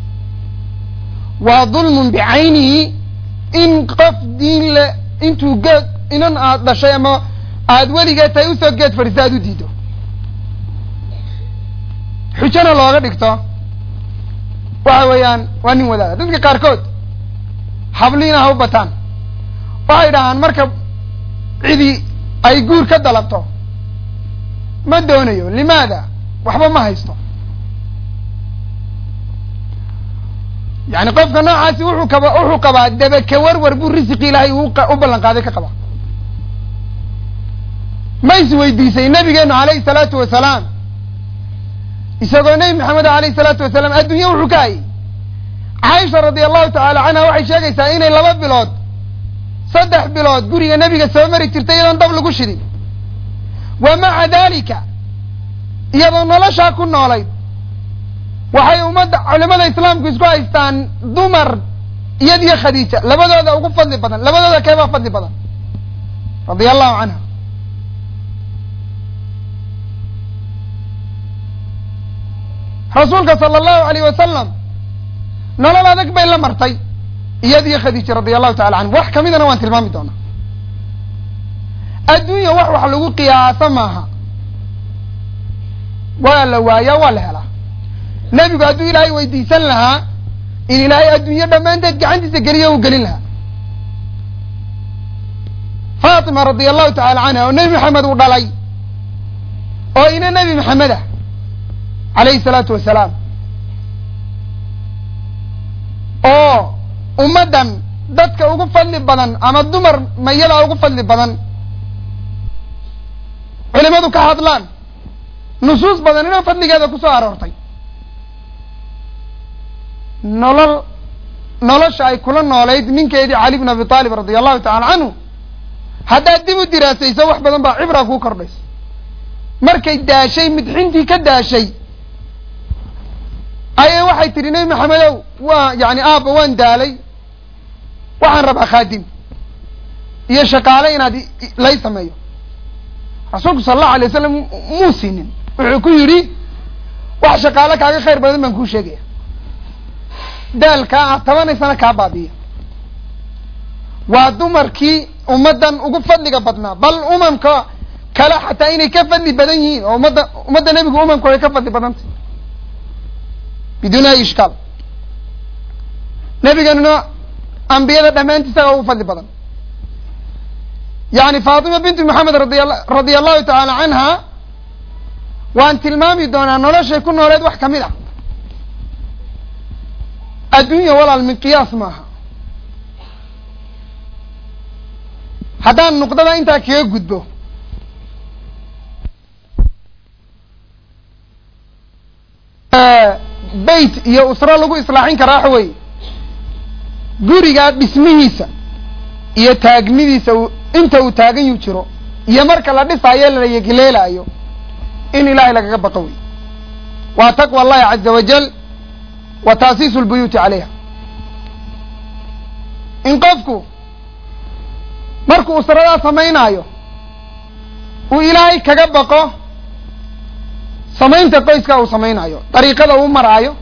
waa dulmun bicaynihi in qof diin le intuu geed inan aad dhashay ama aad weligeed tahay usoo geed fadhiisa aad u diido xujana looga dhigto waxa weeyaan waa nin wadaada. dadka qaarkood habliina ha u bataan waxay dhahaan marka cidi ay guur ka dalabto ma doonayo, limaada? waxba ma haysto. yani qofka noocaasi wuxuu qabaa dabaka warwar buu risiqi ilaahay u ballan qaaday ka qabaa. ma is weydiisay nabigeenu calayhi salaatu wasalaam isagoo nebi maxamed alayhi salaatu wasalaam adduunya wuxuu ka hayay. caaisha radia allahu tacaala canha waxay sheegaysaa inay 2 bilood 3 bilood guriga nebiga soo mari jirtay iyadoon dab lagu shidin. wa maca dalika iyadoo noloshaa ku noolayd waxay ummadda culimada islaamku isku haystaan dumar iyadiyo khadiija labadooda ugu fadli badan. labadooda keebaa fadli badan radia allahu canha. rasuulka sala allahu alayh wasalam nolol adag bay la martay iyadiyo khadiija radia allahu tacala canhu. wax kamidana waan tilmaami doonaa. adduunya wax lagu qiyaasa maaha, waa la waayaa waa la helaa. nebigu hadduu ilaahay weydiisan lahaa in ilaahay adduunyo dhammaanteed gacantiisa geliyo uu gelin lahaa. faatima radia allahu tacala canha oo nebi maxamed uu dhalay oo ina nebi maxamed ah calayhi salaatu wasalaam oo ummaddan dadka ugu fadli badan ama dumar mayada ugu fadli badan culimadu ka hadlaan nusuus badan inoo fadligeeda ku soo aroortay. nolosha ay kula noolayd ninkeedii cali bn abi aalib radia allahu tacala canhu haddaad dib u diraasayso wax badan baa cibra kuu kordhaysa. markay daashay midxintii ka daashay ayay waxay tidhi nebi maxamedow waa yani aabba waan daalay, waxaan rabaa khaadim iyo shaqaale inaad lay sameeyo. rasuulku sala allahu alay wasalam muu siinin, wuxuu ku yidhi wax shaqaale kaaga khayr badan baan kuu sheegaya. daalkaa 10 sano kaa baadiya. waa dumarkii ummaddan ugu fadliga badnaa, bal umamka kale xataa inay ka fadli badan yihiin oo ummadda nebigu umamku ay ka fadli badantay biduuni ay ishkaal. nebiganuna ambiyada dhammaantiisaga ugu fadli badan. yani faatima bintu maxamed radia allahu tacaala canha waan tilmaami doonaa noloshay ku nooleed wax kamid ah. adduunya walaal min qiyaas maaha. haddaan nuqdada intaa kaga gudbo beyt iyo usro lagu islaaxin karaa waxa weeye gurigaa dhismihiisa iyo taagnidiisa inta uu taagan yu jiro iyo marka la dhisaayo la yegleelaayo in ilaahay lagaga baqo wey. waa taqwa allahi caza wajal wa taasiisu lbuyuuti calayha. in qofku markuu usradaa samaynaayo uu ilaahay kaga baqo samaynta qoyska uu samaynayo, dariiqada uu maraayo,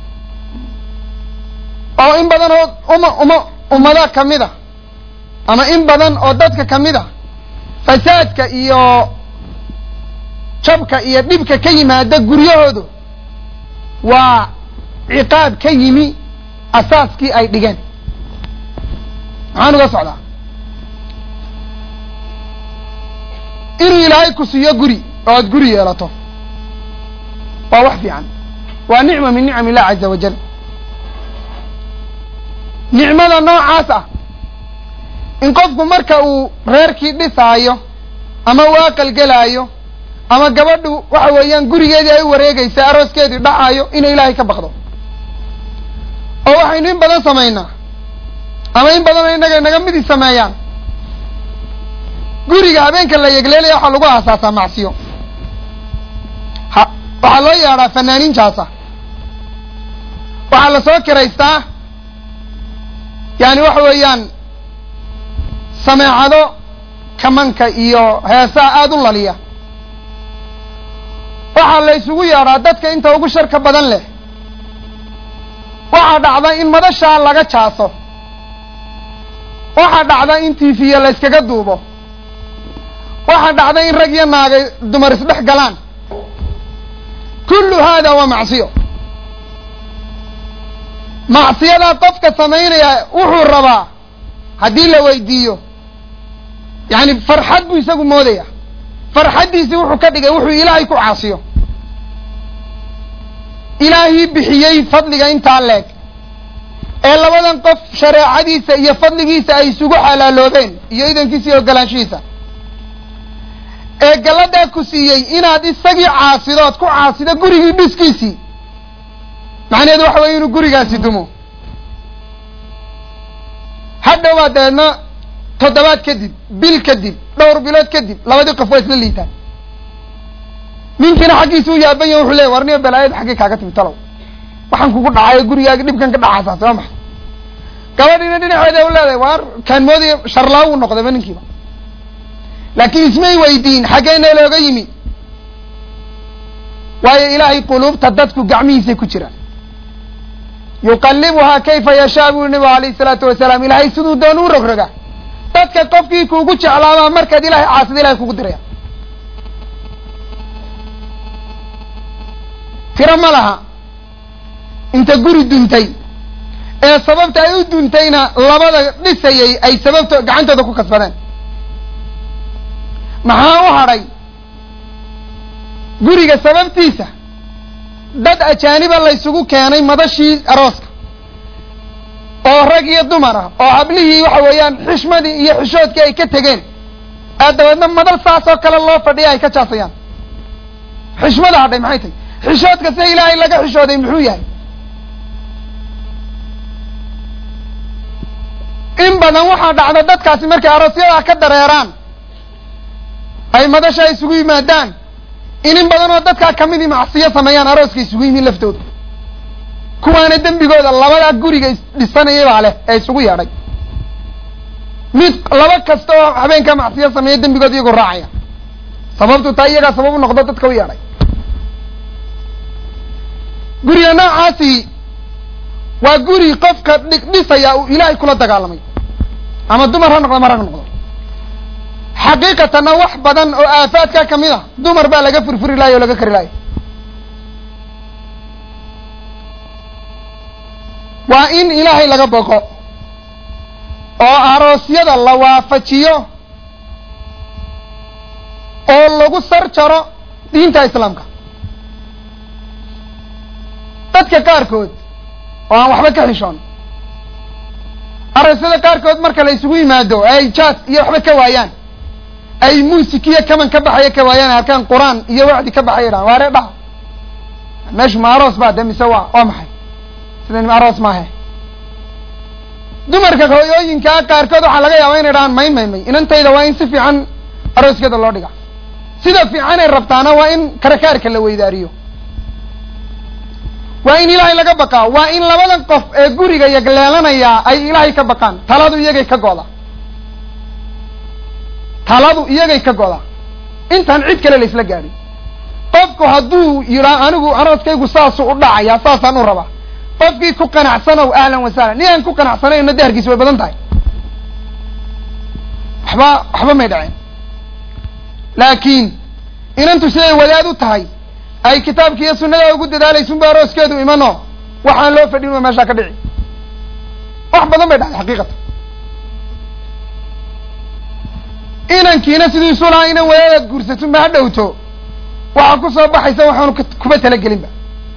oo in badan oo ummada kamid a ama in badan oo dadka kamid a fasaadka iyo jabka iyo dhibka ka yimaada guryahoodu waa ciqaab ka yimi asaaskii ay dhigeen. maxaan uga socdaa? inuu ilaahay ku siiyo guri oo aad guri yeelato waa wax fiican, waa nicma min nicam illah caza wajal. nicmada noocaas ah in qofku marka uu reerkii dhisaayo ama uu aqalgelaayo ama gabadhu waxa weeyaan gurigeedii ay wareegaysa arooskeedii dhacayo inay ilaahay ka baqdo. oo waxaynu in badan samaynaa ama in badan inaga naga midi sameeyaan guriga habeenka la yegleelaya waxaa lagu aasaasaa macsiyo. waxaa loo yeedhaa fanaaniintaasa, waxaa la soo kiraystaa yani waxa weeyaan sameecado kamanka iyo heesaa aada u laliya. waxaa la isugu yeedhaa dadka inta ugu sharka badan leh. waxaa dhacda in madashaa laga jaaso, waxaa dhacda in tiifiya la yskaga duubo, waxaa dhacda in rag iyo naagay dumar isdhex galaan. كل هذا ومعصية معصية قفك سمين وحو الربا هدي له ويديو يعني فرحات بو يساقو مودية فرحات دي وحو كدقى وحو إلهي كو عاصيو إلهي بحيي فضلك انت عليك إلا بدن قف شريعة ديسا إيا فضلكيسا أي سوقو حلالوبين إيا إذن كيسيو قلانشيسا قلدا كسيي إنا دي ساقي عاصيدات كو عاصيدة قريقي بسكيسي معنى هذا وحوينو قريقاسي دمو حتى وادانا تدبات كدب بيل كدب دور بلاد كدب لابد قفويس لليتان ممكن حقي سويا بيا وحلي ورني بلايد حقي كاكتب تلو waxaan kugu dhacay guriga dhibkan ka dhacaasa soo ma gabadhina dhinaceeda u leedahay war kan moodi sharlaaw u noqday ninkiiba laakiin ismay weydiin xageena looga yimi waayo ilaahay qulubta dadku gacmihiisa ku jiraan yuqallibuha kayfa yashaabu nabi alayhi salatu wasalaam ilaahay siduu doon u rogroga dadka qofkii kuugu jeclaaba markaad ilaahay caasida ilaahay kugu diraya tira malaha inta guri duntay ee sababta ay u duntayna labada dhisayay ay sababta gacantooda ku kasbadeen maxaa u haray guriga sababtiisa dad ajaaniba la isugu keenay madashii arooska oo rag iyo dumar ah oo hablihii waxa weeyaan xishmadii iyo xishoodkii ay ka tageen aadawadna madal saas oo kale loo fadhiya ay ka jaasayaan xishmada hadhay maxay tahay xishoodka si ilaahay laga xishooday muxuu yahay in badan waxaa dhacda dadkaasi markay aroosyada ka dareeraan ay madasha isugu yimaadaan in badan oo dadkaa kamidii macsiyo sameeyaan arooska isugu yimin laftooda kuwaana dembigooda labada guriga dhisanayay baa leh ee isugu yeedhay mid laba kasta oo habeenka macsiyo sameeya dembigooda iyagu raacaya sababtu taa iyagaa sabab u noqdo dadka u yeedhay guriga noocaasi waa guri qofka dhisaya uu ilaahay kula dagaalamay ama dumar ha noqdo marag noqdo xaqiiqatan wax badan oo aafaadka kamid ah dumar baa laga furfuri lahayo laga kari lahayo waa in ilaahay laga boqo oo aroosyada la waafajiyo oo lagu sar jaro diinta islaamka dadka qaarkood oo aan waxba ka xishoon aroosyada qaarkood marka la isugu yimaado ay jaas iyo waxba ka waayaan ay muusikiya kaman ka baxaya ka waayaan halkan quraan iyo wacdi ka baxaya waare dhax meesh ma aroos baa demise waa maxay sideen aroos ma ahay dumarka hooyooyinka qaarkood waxa laga yaabaa inay dhaan may inantayda waa in si fiican arooskeeda loo dhiga sida fiican ay rabtaana waa in karakaarka la weydaariyo waa in ilaahay laga baqaa waa in labadan qof ee guriga yagleelanaya ay ilaahay ka baqaan taladu iyagay ka go'da intaan cid kale la isla gaadhin qofku hadduu yidhaa anigu arooskaygu saasu u dhacaya saasaan u rabaa qofkii ku qanacsanow ahlan wasahlan nin aan ku qanacsanayna daharkiisa way badan tahay waxba may dhaceen laakiin inantu siday wadaad u tahay ay kitaabka iyo sunnada ugu dadaalaysunba arooskeedu imano waxaan loo fadhin waa meeshaa ka dhici wax badan bay dhacday xaqiiqatan inankiina siduu isu lahaa inan wadaadaad guursato ma ha dhowto waxaa ku soo baxaysa waxaanu kuba talagelinba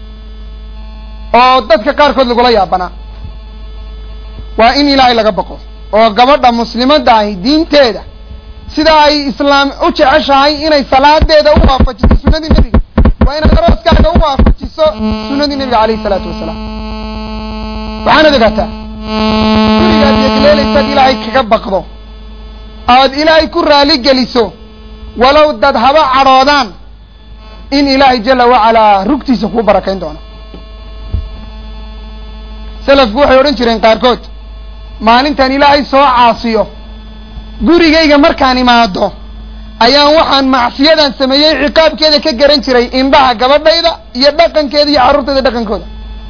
oo dadka qaarkood lagula yaabanaa waa in ilaahay laga baqo oo gabadha muslimadda ahi diinteeda sida ay islaam u jeceshahay inay salaadeeda u waafajiso sunnadii nebiga waa inaad arooskaaga u waafajiso sunnadii nebiga alayhi salaatu wasalaam waxaanad ogaataa gurigaad yegleelaysaad ilaahay kaga baqdo aad ilaahay ku raali geliso walow dad haba cadhoodaan in ilaahay jala wacalaa rugtiisa kuu barakayn doono salafku waxay odhan jireen qaarkood maalintan ilaahay soo caasiyo gurigayga markaan imaado ayaan waxaan macsiyadan sameeyey ciqaabkeeda ka garan jiray indhaha gabadhayda iyo dhaqankeeda iyo carruurtayda dhaqankooda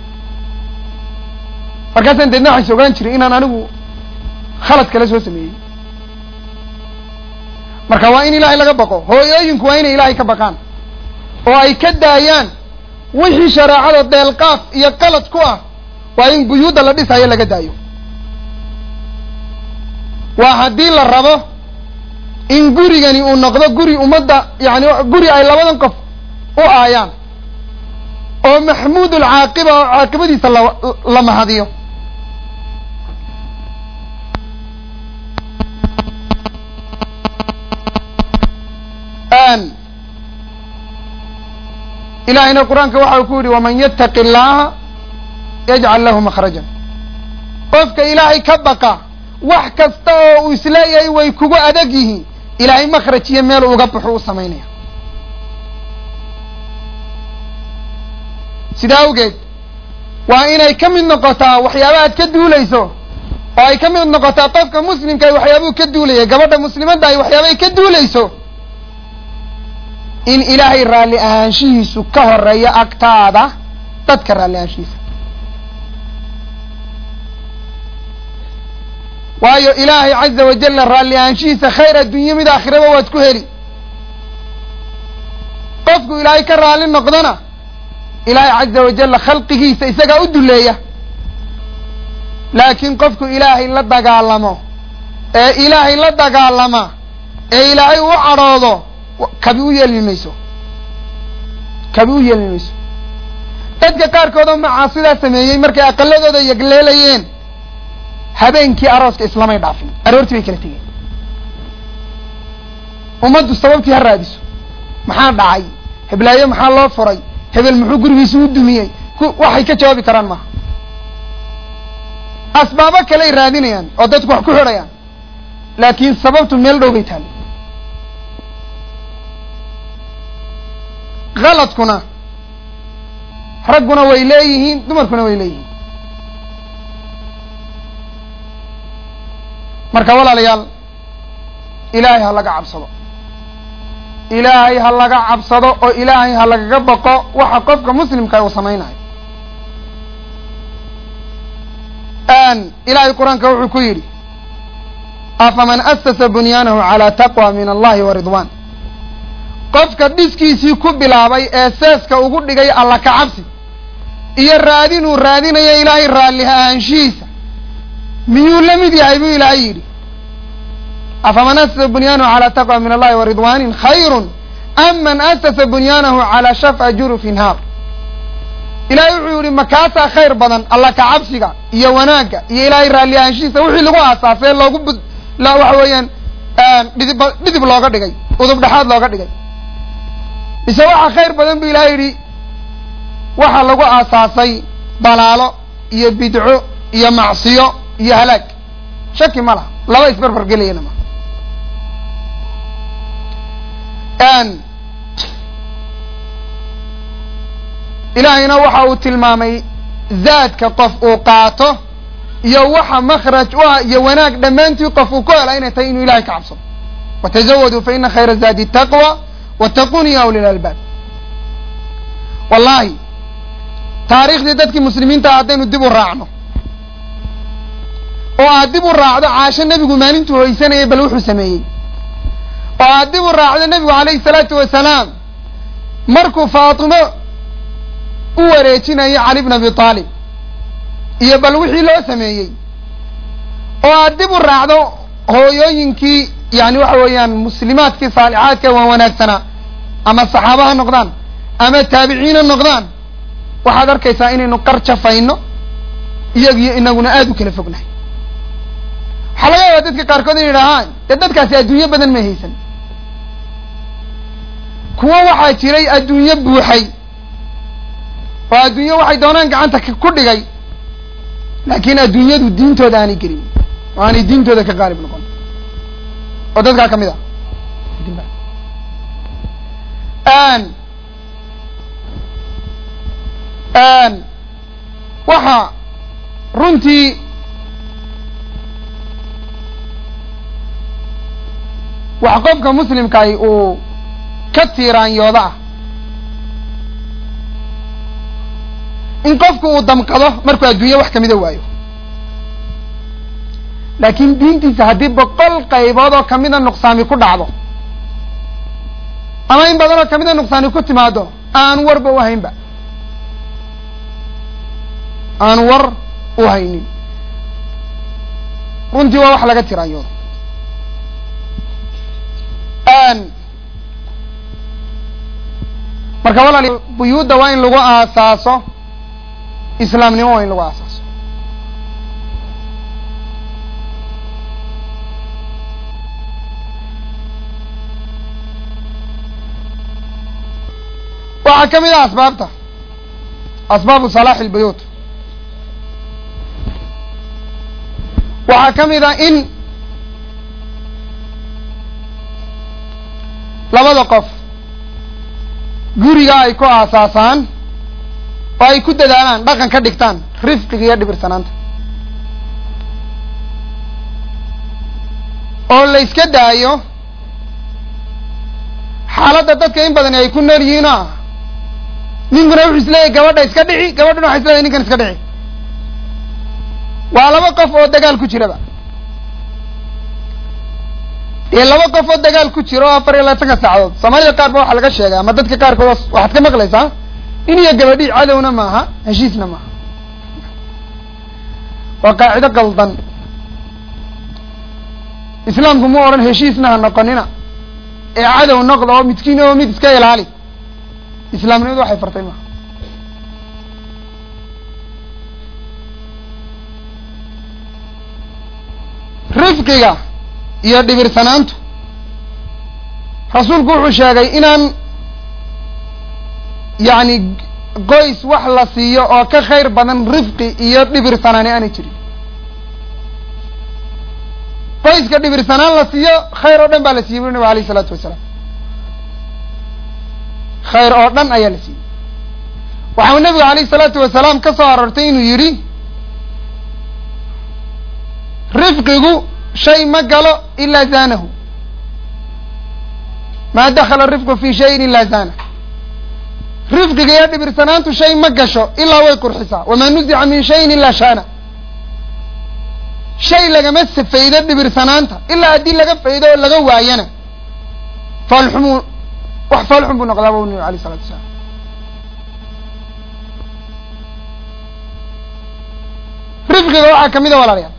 markaasaan deedna waxaan is ogaan jiray inaan anigu khalad kale soo sameeyey marka waa in ilaahay laga baqo hooyooyinku waa inay ilaahay ka baqaan oo ay ka daayaan wixii sharaacada deelqaaf iyo qalad ku ah waa in buyuudda la dhisayo laga daayo. waa haddii la rabo in gurigani uu noqdo guri ummadda yani guri ay labadan qof u aayaan oo maxmuudul caaqiba oo caaqibadiisa la mahadiyo. ilaahayna qur-aanka waxa uu ku yidhi waman yattaqi illaaha yajcal lahu makhrajan. qofka ilaahay ka baqa wax kasta oo uu isleeyahay way kugu adag yihiin ilaahay makhraj iyo meel uga baxo u samaynaya. sidaa awgeed waa inay ka mid noqotaa waxyaaba aad ka duulayso oo ay ka mid noqotaa qofka muslimka ay waxyaabuu ka duulaya, gabadha muslimadda ay waxyaaba ay ka duulayso in ilaahay raalli ahaanshihiisu ka horeeyo agtaada dadka raalli ahaanshihiisa. waayo ilaahay caza wajalla raalli ahaanshihiisa khayr adduunye mid aakhiraba waad ku heli. qofku ilaahay ka raalli noqdona ilaahay caza wajalla khalqigiisa isagaa u duleeya. laakiin qofku ilaahay la dagaalamo ee ilaahay la dagaalama ee ilaahay u cadhoodo kabi u yeelmi mayso. dadka qaarkood oo macaasidaa sameeyey markay aqaladooda yagleelayeen habeenkii arooska islamay dhaafin, aroortii bay kala tegeen. ummaddu sababtii ha raadiso, maxaa dhacay, heblaayo maxaa loo furay, hebel muxuu gurigiisa u dumiyey, waxay ka jawaabi karaan maaha. asbaabo kaley raadinayaan oo dadku wax ku xidhayaan, laakiin sababtu meel dhow bay taallay. khaladkuna ragguna way leeyihiin, dumarkuna way leeyihiin. marka walaalayaal ilaahay ha laga cabsado, ilaahay ha laga cabsado oo ilaahay ha lagaga baqo waxa qofka muslimka uu samaynayo. ilaahay qur-aanka wuxuu ku yidhi afaman asasa bunyaanahu calaa taqwa min allahi wa ridwan. qofka dhiskiisii ku bilaabay ee seeska ugu dhigay alla ka cabsi iyo raadinuu raadinayo ilaahay raalli ahaanshihiisa miyuu la mid yahay buu ilaahay yidhi afaman asasa bunyaanahu calaa taqwa min allahi wa ridwanin khayrun am man asasa bunyaanahu calaa shafca jurufin naar. ilaahay wuxuu yihi makaasaa khayr badan alla ka cabsiga iyo wanaagga iyo ilaahay raalli ahaanshihiisa wixii lagu aasaasay loogu waxa weeyaan dhidib looga dhigay, udub dhexaad looga dhigay. ise waxa khayr badan bu ilaahay yidhi waxa lagu aasaasay dalaalo iyo bidco iyo macsiyo iyo halaag. shaki ma laha, laba isbarbar gelayana ma. ilaahayna waxa uu tilmaamay zaadka qof uu qaato iyo waxa makhraj u ah iyo wanaag dhammaantii qof uu ku hela inay tahay inuu ilahay ka cabsado. watazawaduu fa ina khayra zaadi taqwa wattaquni ya uli lalbaab. wallahi taariikhdii dadkii muslimiinta haddaynu dib u raacno oo aad dib u raacdo caasho nebigu maalintuu hoysanayay bal wuxuu sameeyey, oo aad dib u raacdo nebigu calayhi salaatu wasalaam markuu faatimo u wareejinayo cali bn abi aalib iyo bal wixii loo sameeyey, oo aad dib u raacdo hooyooyinkii yani waxa weeyaan muslimaadkii saalixaadka waa wanaagsanaa ama saxaaba ha noqdaan ama taabiciin ha noqdaan, waxaad arkaysaa inaynu qar jafayno iyagiyo inaguna aada u kala fognahay. waxaa laga yaabaa dadka qaarkood inay idhahaan dee dadkaasi adduunyo badan may haysan. kuwo waxaa jiray adduunyo buuxay oo adduunyo waxay doonaan gacanta ku dhigay, laakiin adduunyadu diintooda aanay gelin oo aanay diintooda ka qaalib noqon, oo dadkaa ka mid ah. waxa runtii wax qofka muslimkaay uu ka tiiraanyooda ah in qofku uu damqado markuu adduunya wax kamida waayo. laakiin diintiisa haddii 100 qaybood oo kamida nuqsaami ku dhacdo ama in badan oo kamida nuqsaani ku timaado aan warba u haynba, aan war u haynin runtii waa wax laga tiraanyoodo marka walaal buyuudda waa in lagu aasaaso islaamnimo waa in lagu aasaaso waxaa ka mid ah asbaabu salaax ilbuyuut waxaa ka mid ah in labada qof guriga ay ku aasaasaan oo ay ku dadaalaan dhaqan ka dhigtaan rifqiga iyo dhibirsanaanta oo la iska daayo xaaladda dadka in badan ay ku nool yihiin oo ninkuna wuxuu isleeyahay gabadha iska dhici gabadhuna waxay isleedahay ninkan iska dhici waa laba qof oo dagaal ku jiraba dee laba qof oo dagaal ku jiro 24 saacadood Soomaalida qaar ba waxa laga sheegay ama dadka qaar kood waxaad ka maqlaysaa in iyo gabadhii cadawna maaha heshiisna maaha waa qaacido qaldan islaamku ma oran heshiisna ha noqonina ee cadow noqdo oo midkiin oo mid iska ilaali islaamnimadu waxay fartay maaha rifqiga iyo dhibirsanaantu rasuulku wuxuu sheegay inaan yani qoys wax la siiyo oo ka khayr badan rifqi iyo dhibirsanaani aanay jirin qoyska dhibirsanaan la siiyo khayr oo dhan baa la siiyey buri nabiga alayh isalaatu wasalaam khayr oo dhan ayaa la siiyey waxau nabigu alayh isalaatu wasalaam ka soo aroortay inuu yidhi rifqigu shay ma galo ilaa zaanahu maa dakala rifqu fi shayin ilaa zaanah rifqiga iyo dhibirsanaantu shay ma gasho ilaa way qurxisaa wamaa nuzica min shayin ilaa shaana shay lagama faydo dhibirsanaanta ilaa haddii laga faydo oo laga waayana faalxumu wax faalxum buu noqdaa bu nabi alayh isalatu wasalaam rifqiga waxaa kamid a walaalayaal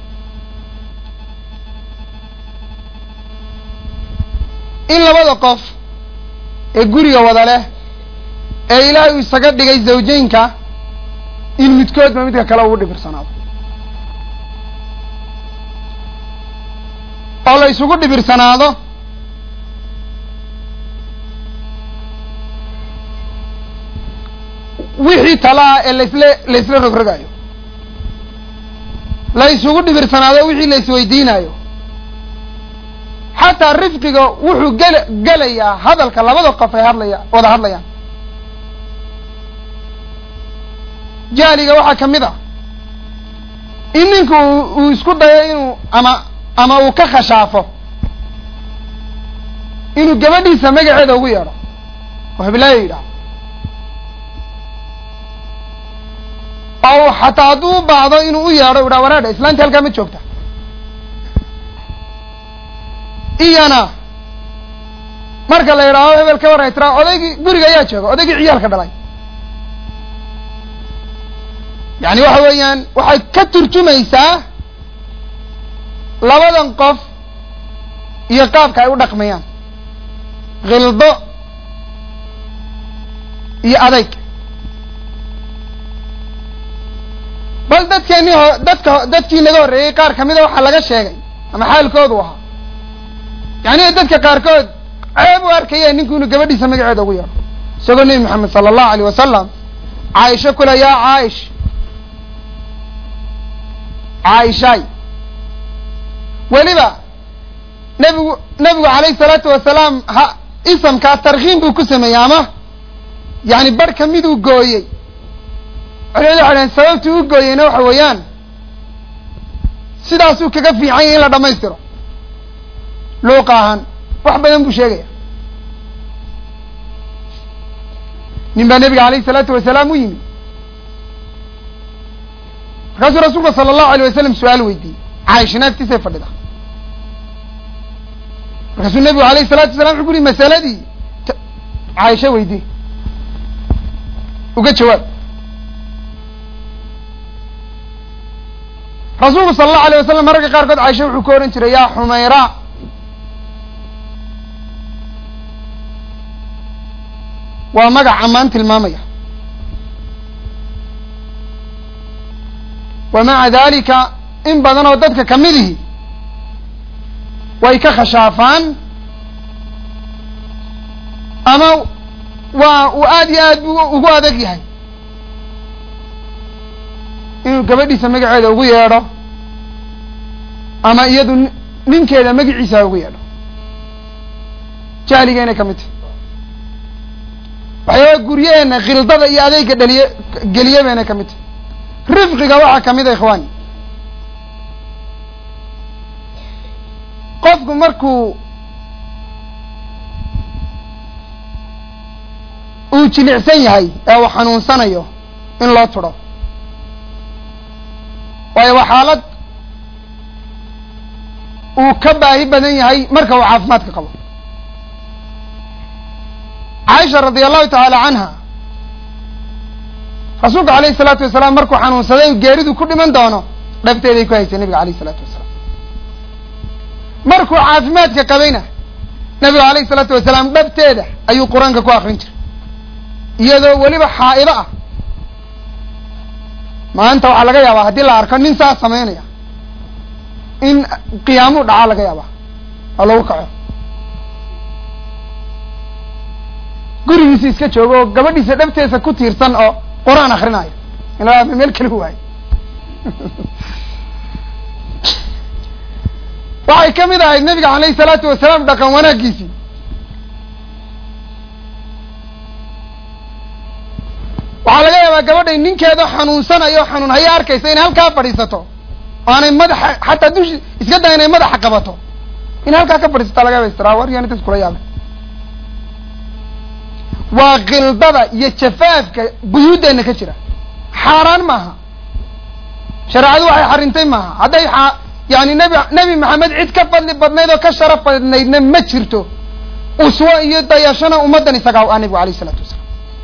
in labada qof ee guriga wada leh ee ilaahay uu isaga dhigay zawjeynka in midkoodba midka kale ugu dhibirsanaado oo la isugu dhibirsanaado wixii talaa ee laisla rogrogayo la isugu dhibirsanaado wixii la isweydiinayo xataa rifqiga wuxuu gelayaa hadalka labada qof ay wada hadlayaan jahliga waxaa kamid ah in ninku uu isku dayo inuu ama uu ka khashaafo inuu gabadhiisa magaceeda ugu yeedho oo heblaaya yidhaho oo xataa hadduu u baahdo inuu u yeedho u dhaha wanaadha islaantii halkaa ma joogta iyana marka la yidhaaho hebel ka warray tiraa odaygii guriga ayaa jooga odaygii ciyaalka dhalay yani waxa weeyaan waxay ka turjumaysaa labadan qof iyo qaabka ay u dhaqmayaan khildo iyo adayg bal dadkii naga horreeyey qaar kamida waxaa laga sheegay ama xaalkoodu ahaa yani dadka qaarkood ceeb u arkayeen ninku inuu gabadhiisa magaceeda ugu yeedho isagoo nebi maxamed sala allahu alayh wasalam caaisha kula yaa caaishaay weliba nabigu alayh salaatu wasalaam isamkaa tarkiim buu ku sameeyey ama yani barhka miduu gooyey culimadu waxay dhahen sababtii u gooyeyna waxa weeyaan sidaasuu kaga fiican yahay in la dhamaystiro luuqa ahaan wax badan buu sheegaya nin baa nabiga alayh salaatu wasalaam u yimi markaasuu rasuulka sala allahu alayh wasalam su-aal weydiiyey caaisha naagtiisay fadhida markaasuu nabigu alayh salatu wasalam wuxuu ku yihi masaladii caaisha weydii uga jawaab rasuulku sala allahu alayh wasalam mararka qaarkood caisha wuxuu ku ohan jiray yaa xumayra waa magac ammaan tilmaamaya wa maca dalika in badan oo dadka kamidihi way ka khashaafaan ama waa uu aad iyo aad buu ugu adag yahay inuu gabadhiisa magaceeda ugu yeedho ama iyadu ninkeeda magaciisa ugu yeedho jahligeynay ka mid tahay waxyaaba guryaheena khildada iyo adeyga geliye baynay ka mid tahay rifqiga waxaa kamid a ikhwaani qofku markuu uu jilicsan yahay ee uu xanuunsanayo in loo tudho waayo waa xaalad uu ka baahi badan yahay marka uu caafimaadka qabo caaisha radi allahu tacaala canha rasuulka alayhi الsalaatu wasalaam markuu xanuunsaday geeridu ku dhiman doono dhabteeday ku haysay nabiga alayh الsalaatu wasalaam markuu caafimaadka qabayna nabigu alayh الsalaatu wasalaam dhabteeda ayuu qur-aanka ku akrin jiray iyadoo weliba xaa'ido ah maanta waxaa laga yaabaa haddii la arko nin saas samaynaya in qiyaamuu dhacaa laga yaabaa oo lagu kaco gurigiisa iska joogo oo gabadhiisa dhabteesa ku tiirsan oo qur-aan akrinaayo ilaa meel kale u waayo waxay ka mid ahayd nabiga alayhi الsalaatu wasalaam dhaqan wanaagiisii waxaa laga yaabaa gabadhay ninkeeda xanuunsanayo xanuun haya arkaysa inay halkaa fadhiisato oo aanay madaxa xataa dushi iska day inay madaxa qabato in halkaa ka fadhiisata laga yaaba istiraha war yaanitas kula yaabay waa khildada iyo jafaafka buyuuddeenna ka jira xaaraan maaha shareecadu waxay xarintay maaha hadday yani nebi maxamed cid ka fadli badnayd oo ka sharaf badnaydna ma jirto uswo iyo dayashana ummaddan isagaa u ah nabigu alayh الsalaatu wasalaam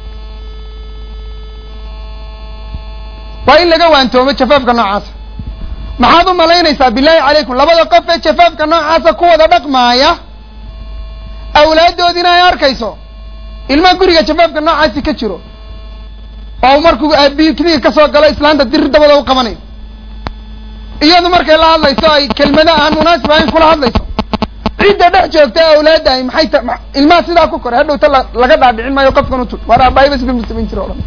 waa in laga waantoomo jafaafka noocaasa maxaad u malaynaysaa billahi calaykum labada qof ee jafaafka noocaasa ku wada dhaqmaaya awlaaddoodina ay arkayso ilmaha guriga jafaafka noocaasi ka jiro oo markuu aabiikniga ka soo galo islaanta dir dabada u qabanayo iyadu markay la hadlayso ay kelmado aan munaasib ahayn kula hadlayso cidda dhex joogta awlaaddahay maxay ilmaha sidaa ku koray hadhowta laga dhaadhicin maayo qofkan u tud war aabaahiba sida muslimin jiro o dhan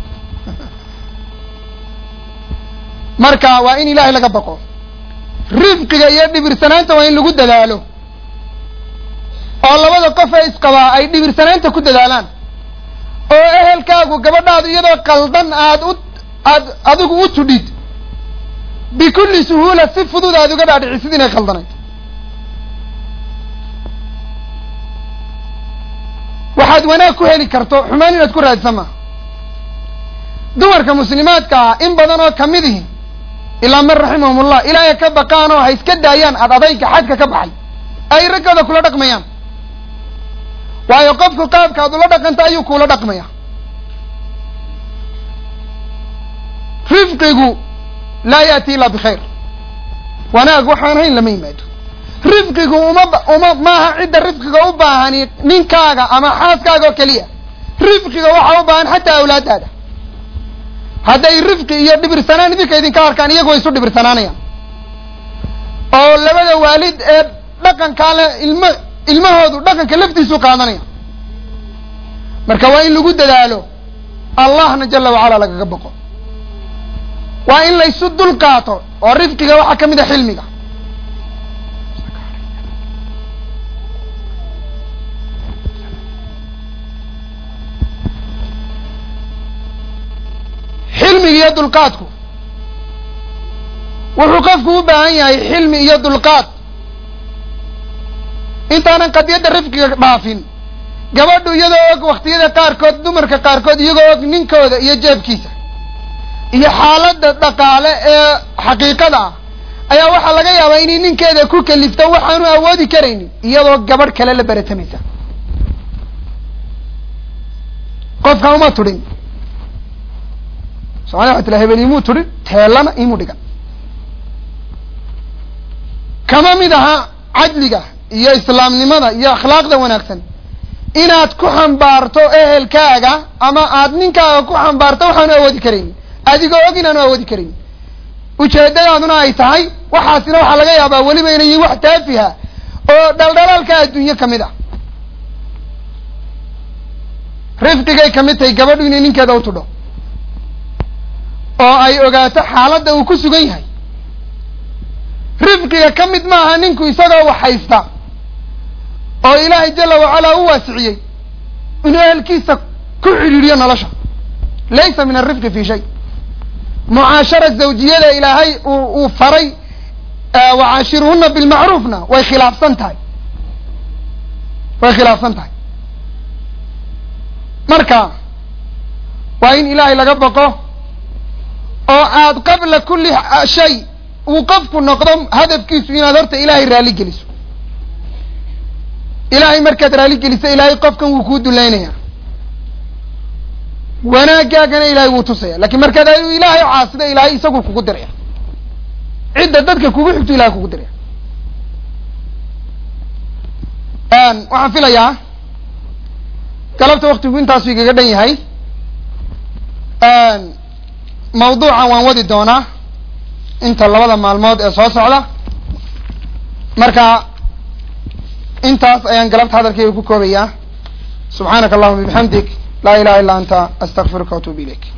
marka waa in ilaahay laga baqo rifqiga iyo dhibirsanaanta waa in lagu dadaalo oo labada qof ee isqabaa ay dhibirsanaanta ku dadaalaan oo ehelkaagu gabadhaadu iyadoo qaldan aad adigu u tudhid bikulli suhuula si fudud aad uga dhaadhicisid inay khaldanayd waxaad wanaag ku heli karto xumaan inaad ku raadsan maha dumarka muslimaadka ah in badan oo kamid ihi ilaa man raximahum ullah ilaahay ka baqaan oo ha iska daayaan adayga xadka ka baxay ay raggooda kula dhaqmayaan waayo qofku qaabka ad ula dhaqanta ayuu kuula dhaqmaya rifqigu laa yaati ila bikhayr wanaag waxaan hayn lama yimaado rifqigu maaha cidda rifqiga u baahani ninkaaga ama xaaskaaga oo keliya rifqiga waxaa u baahan xataa awlaadaada hadday rifqi iyo dhibirsanaan idinka idinka arkaan iyagu way isu dhibirsanaanayaan oo labada waalid ee dhaqankaa le ilmahoodu dhaqanka laftiisu qaadanaya marka waa in lagu dadaalo allahna jala wacala lagaga baqo waa in laysu dul qaato oo rifqiga waxaa kamid a xilmiga xilmiga iyo dulqaadku wuxuu qofku u baahan yahay xilmi iyo dulqaad intaanan qadiyadda rifqiga dhaafin gabadhu iyadoo og waktiyada qaarkood dumarka qaarkood iyagoo og ninkooda iyo jeebkiisa iyo xaaladda dhaqaale ee xaqiiqada ah ayaa waxaa laga yaabaa inay ninkeeda ku kalifto waxaanu awoodi karaynin iyadoo gabadh kale la beratamaysa qofkan uma tudhin somalia waa tila hebel imuu tudhin teelana imuu dhigan kama mid aha cadliga iyo islaamnimada iyo akhlaaqda wanaagsan inaad ku xambaarto ehelkaaga ama aad ninkaaga ku xambaarto waxaan awoodi karin adigoo og inaan awoodi karin ujeedadaaduna ay tahay waxaasina waxaa laga yaabaa weliba inay yihiin wax taafiha oo dhaldhalaalka adduunye kamid ah rifqigay kamid tahay gabadhu inay ninkeeda u tudho oo ay ogaato xaaladda uu ku sugan yahay rifqiga ka mid maaha ninku isagoo wax haysta oo ilaahay jalla wacalaa u waasiciyey inuu ehelkiisa ku xidhiidhiyo nolosha laysa min alrifqi fi shay mucaashara zawjiyada ilaahay uu faray wacaashiruhuna bilmacruufna way khilaafsan tahay marka waa in ilaahay laga baqo oo aad qabla kulli shay uu qofku noqdo hadafkiisu inaad horta ilaahay raali geliso ilaahay markaad raali geliso ilaahay qofkan wuu kuu duleynaya wanaagaagana ilaahay wuu tusaya lakin markaad ilaahay caasida ilaahay isagu kugu diraya cidda dadka kugu xigto ilahay kugu diraya waxaan filayaa galabta waktigu intaasu igaga dhan yahay mawduucan waan wadi doonaa inta labada maalmood ee soo socda marka intaas ayaan galabta hadalkayga ku koobayaa subxaanaka allahuma bixamdik laa ilaha illa anta astaqfiruka wa atuubu ilayk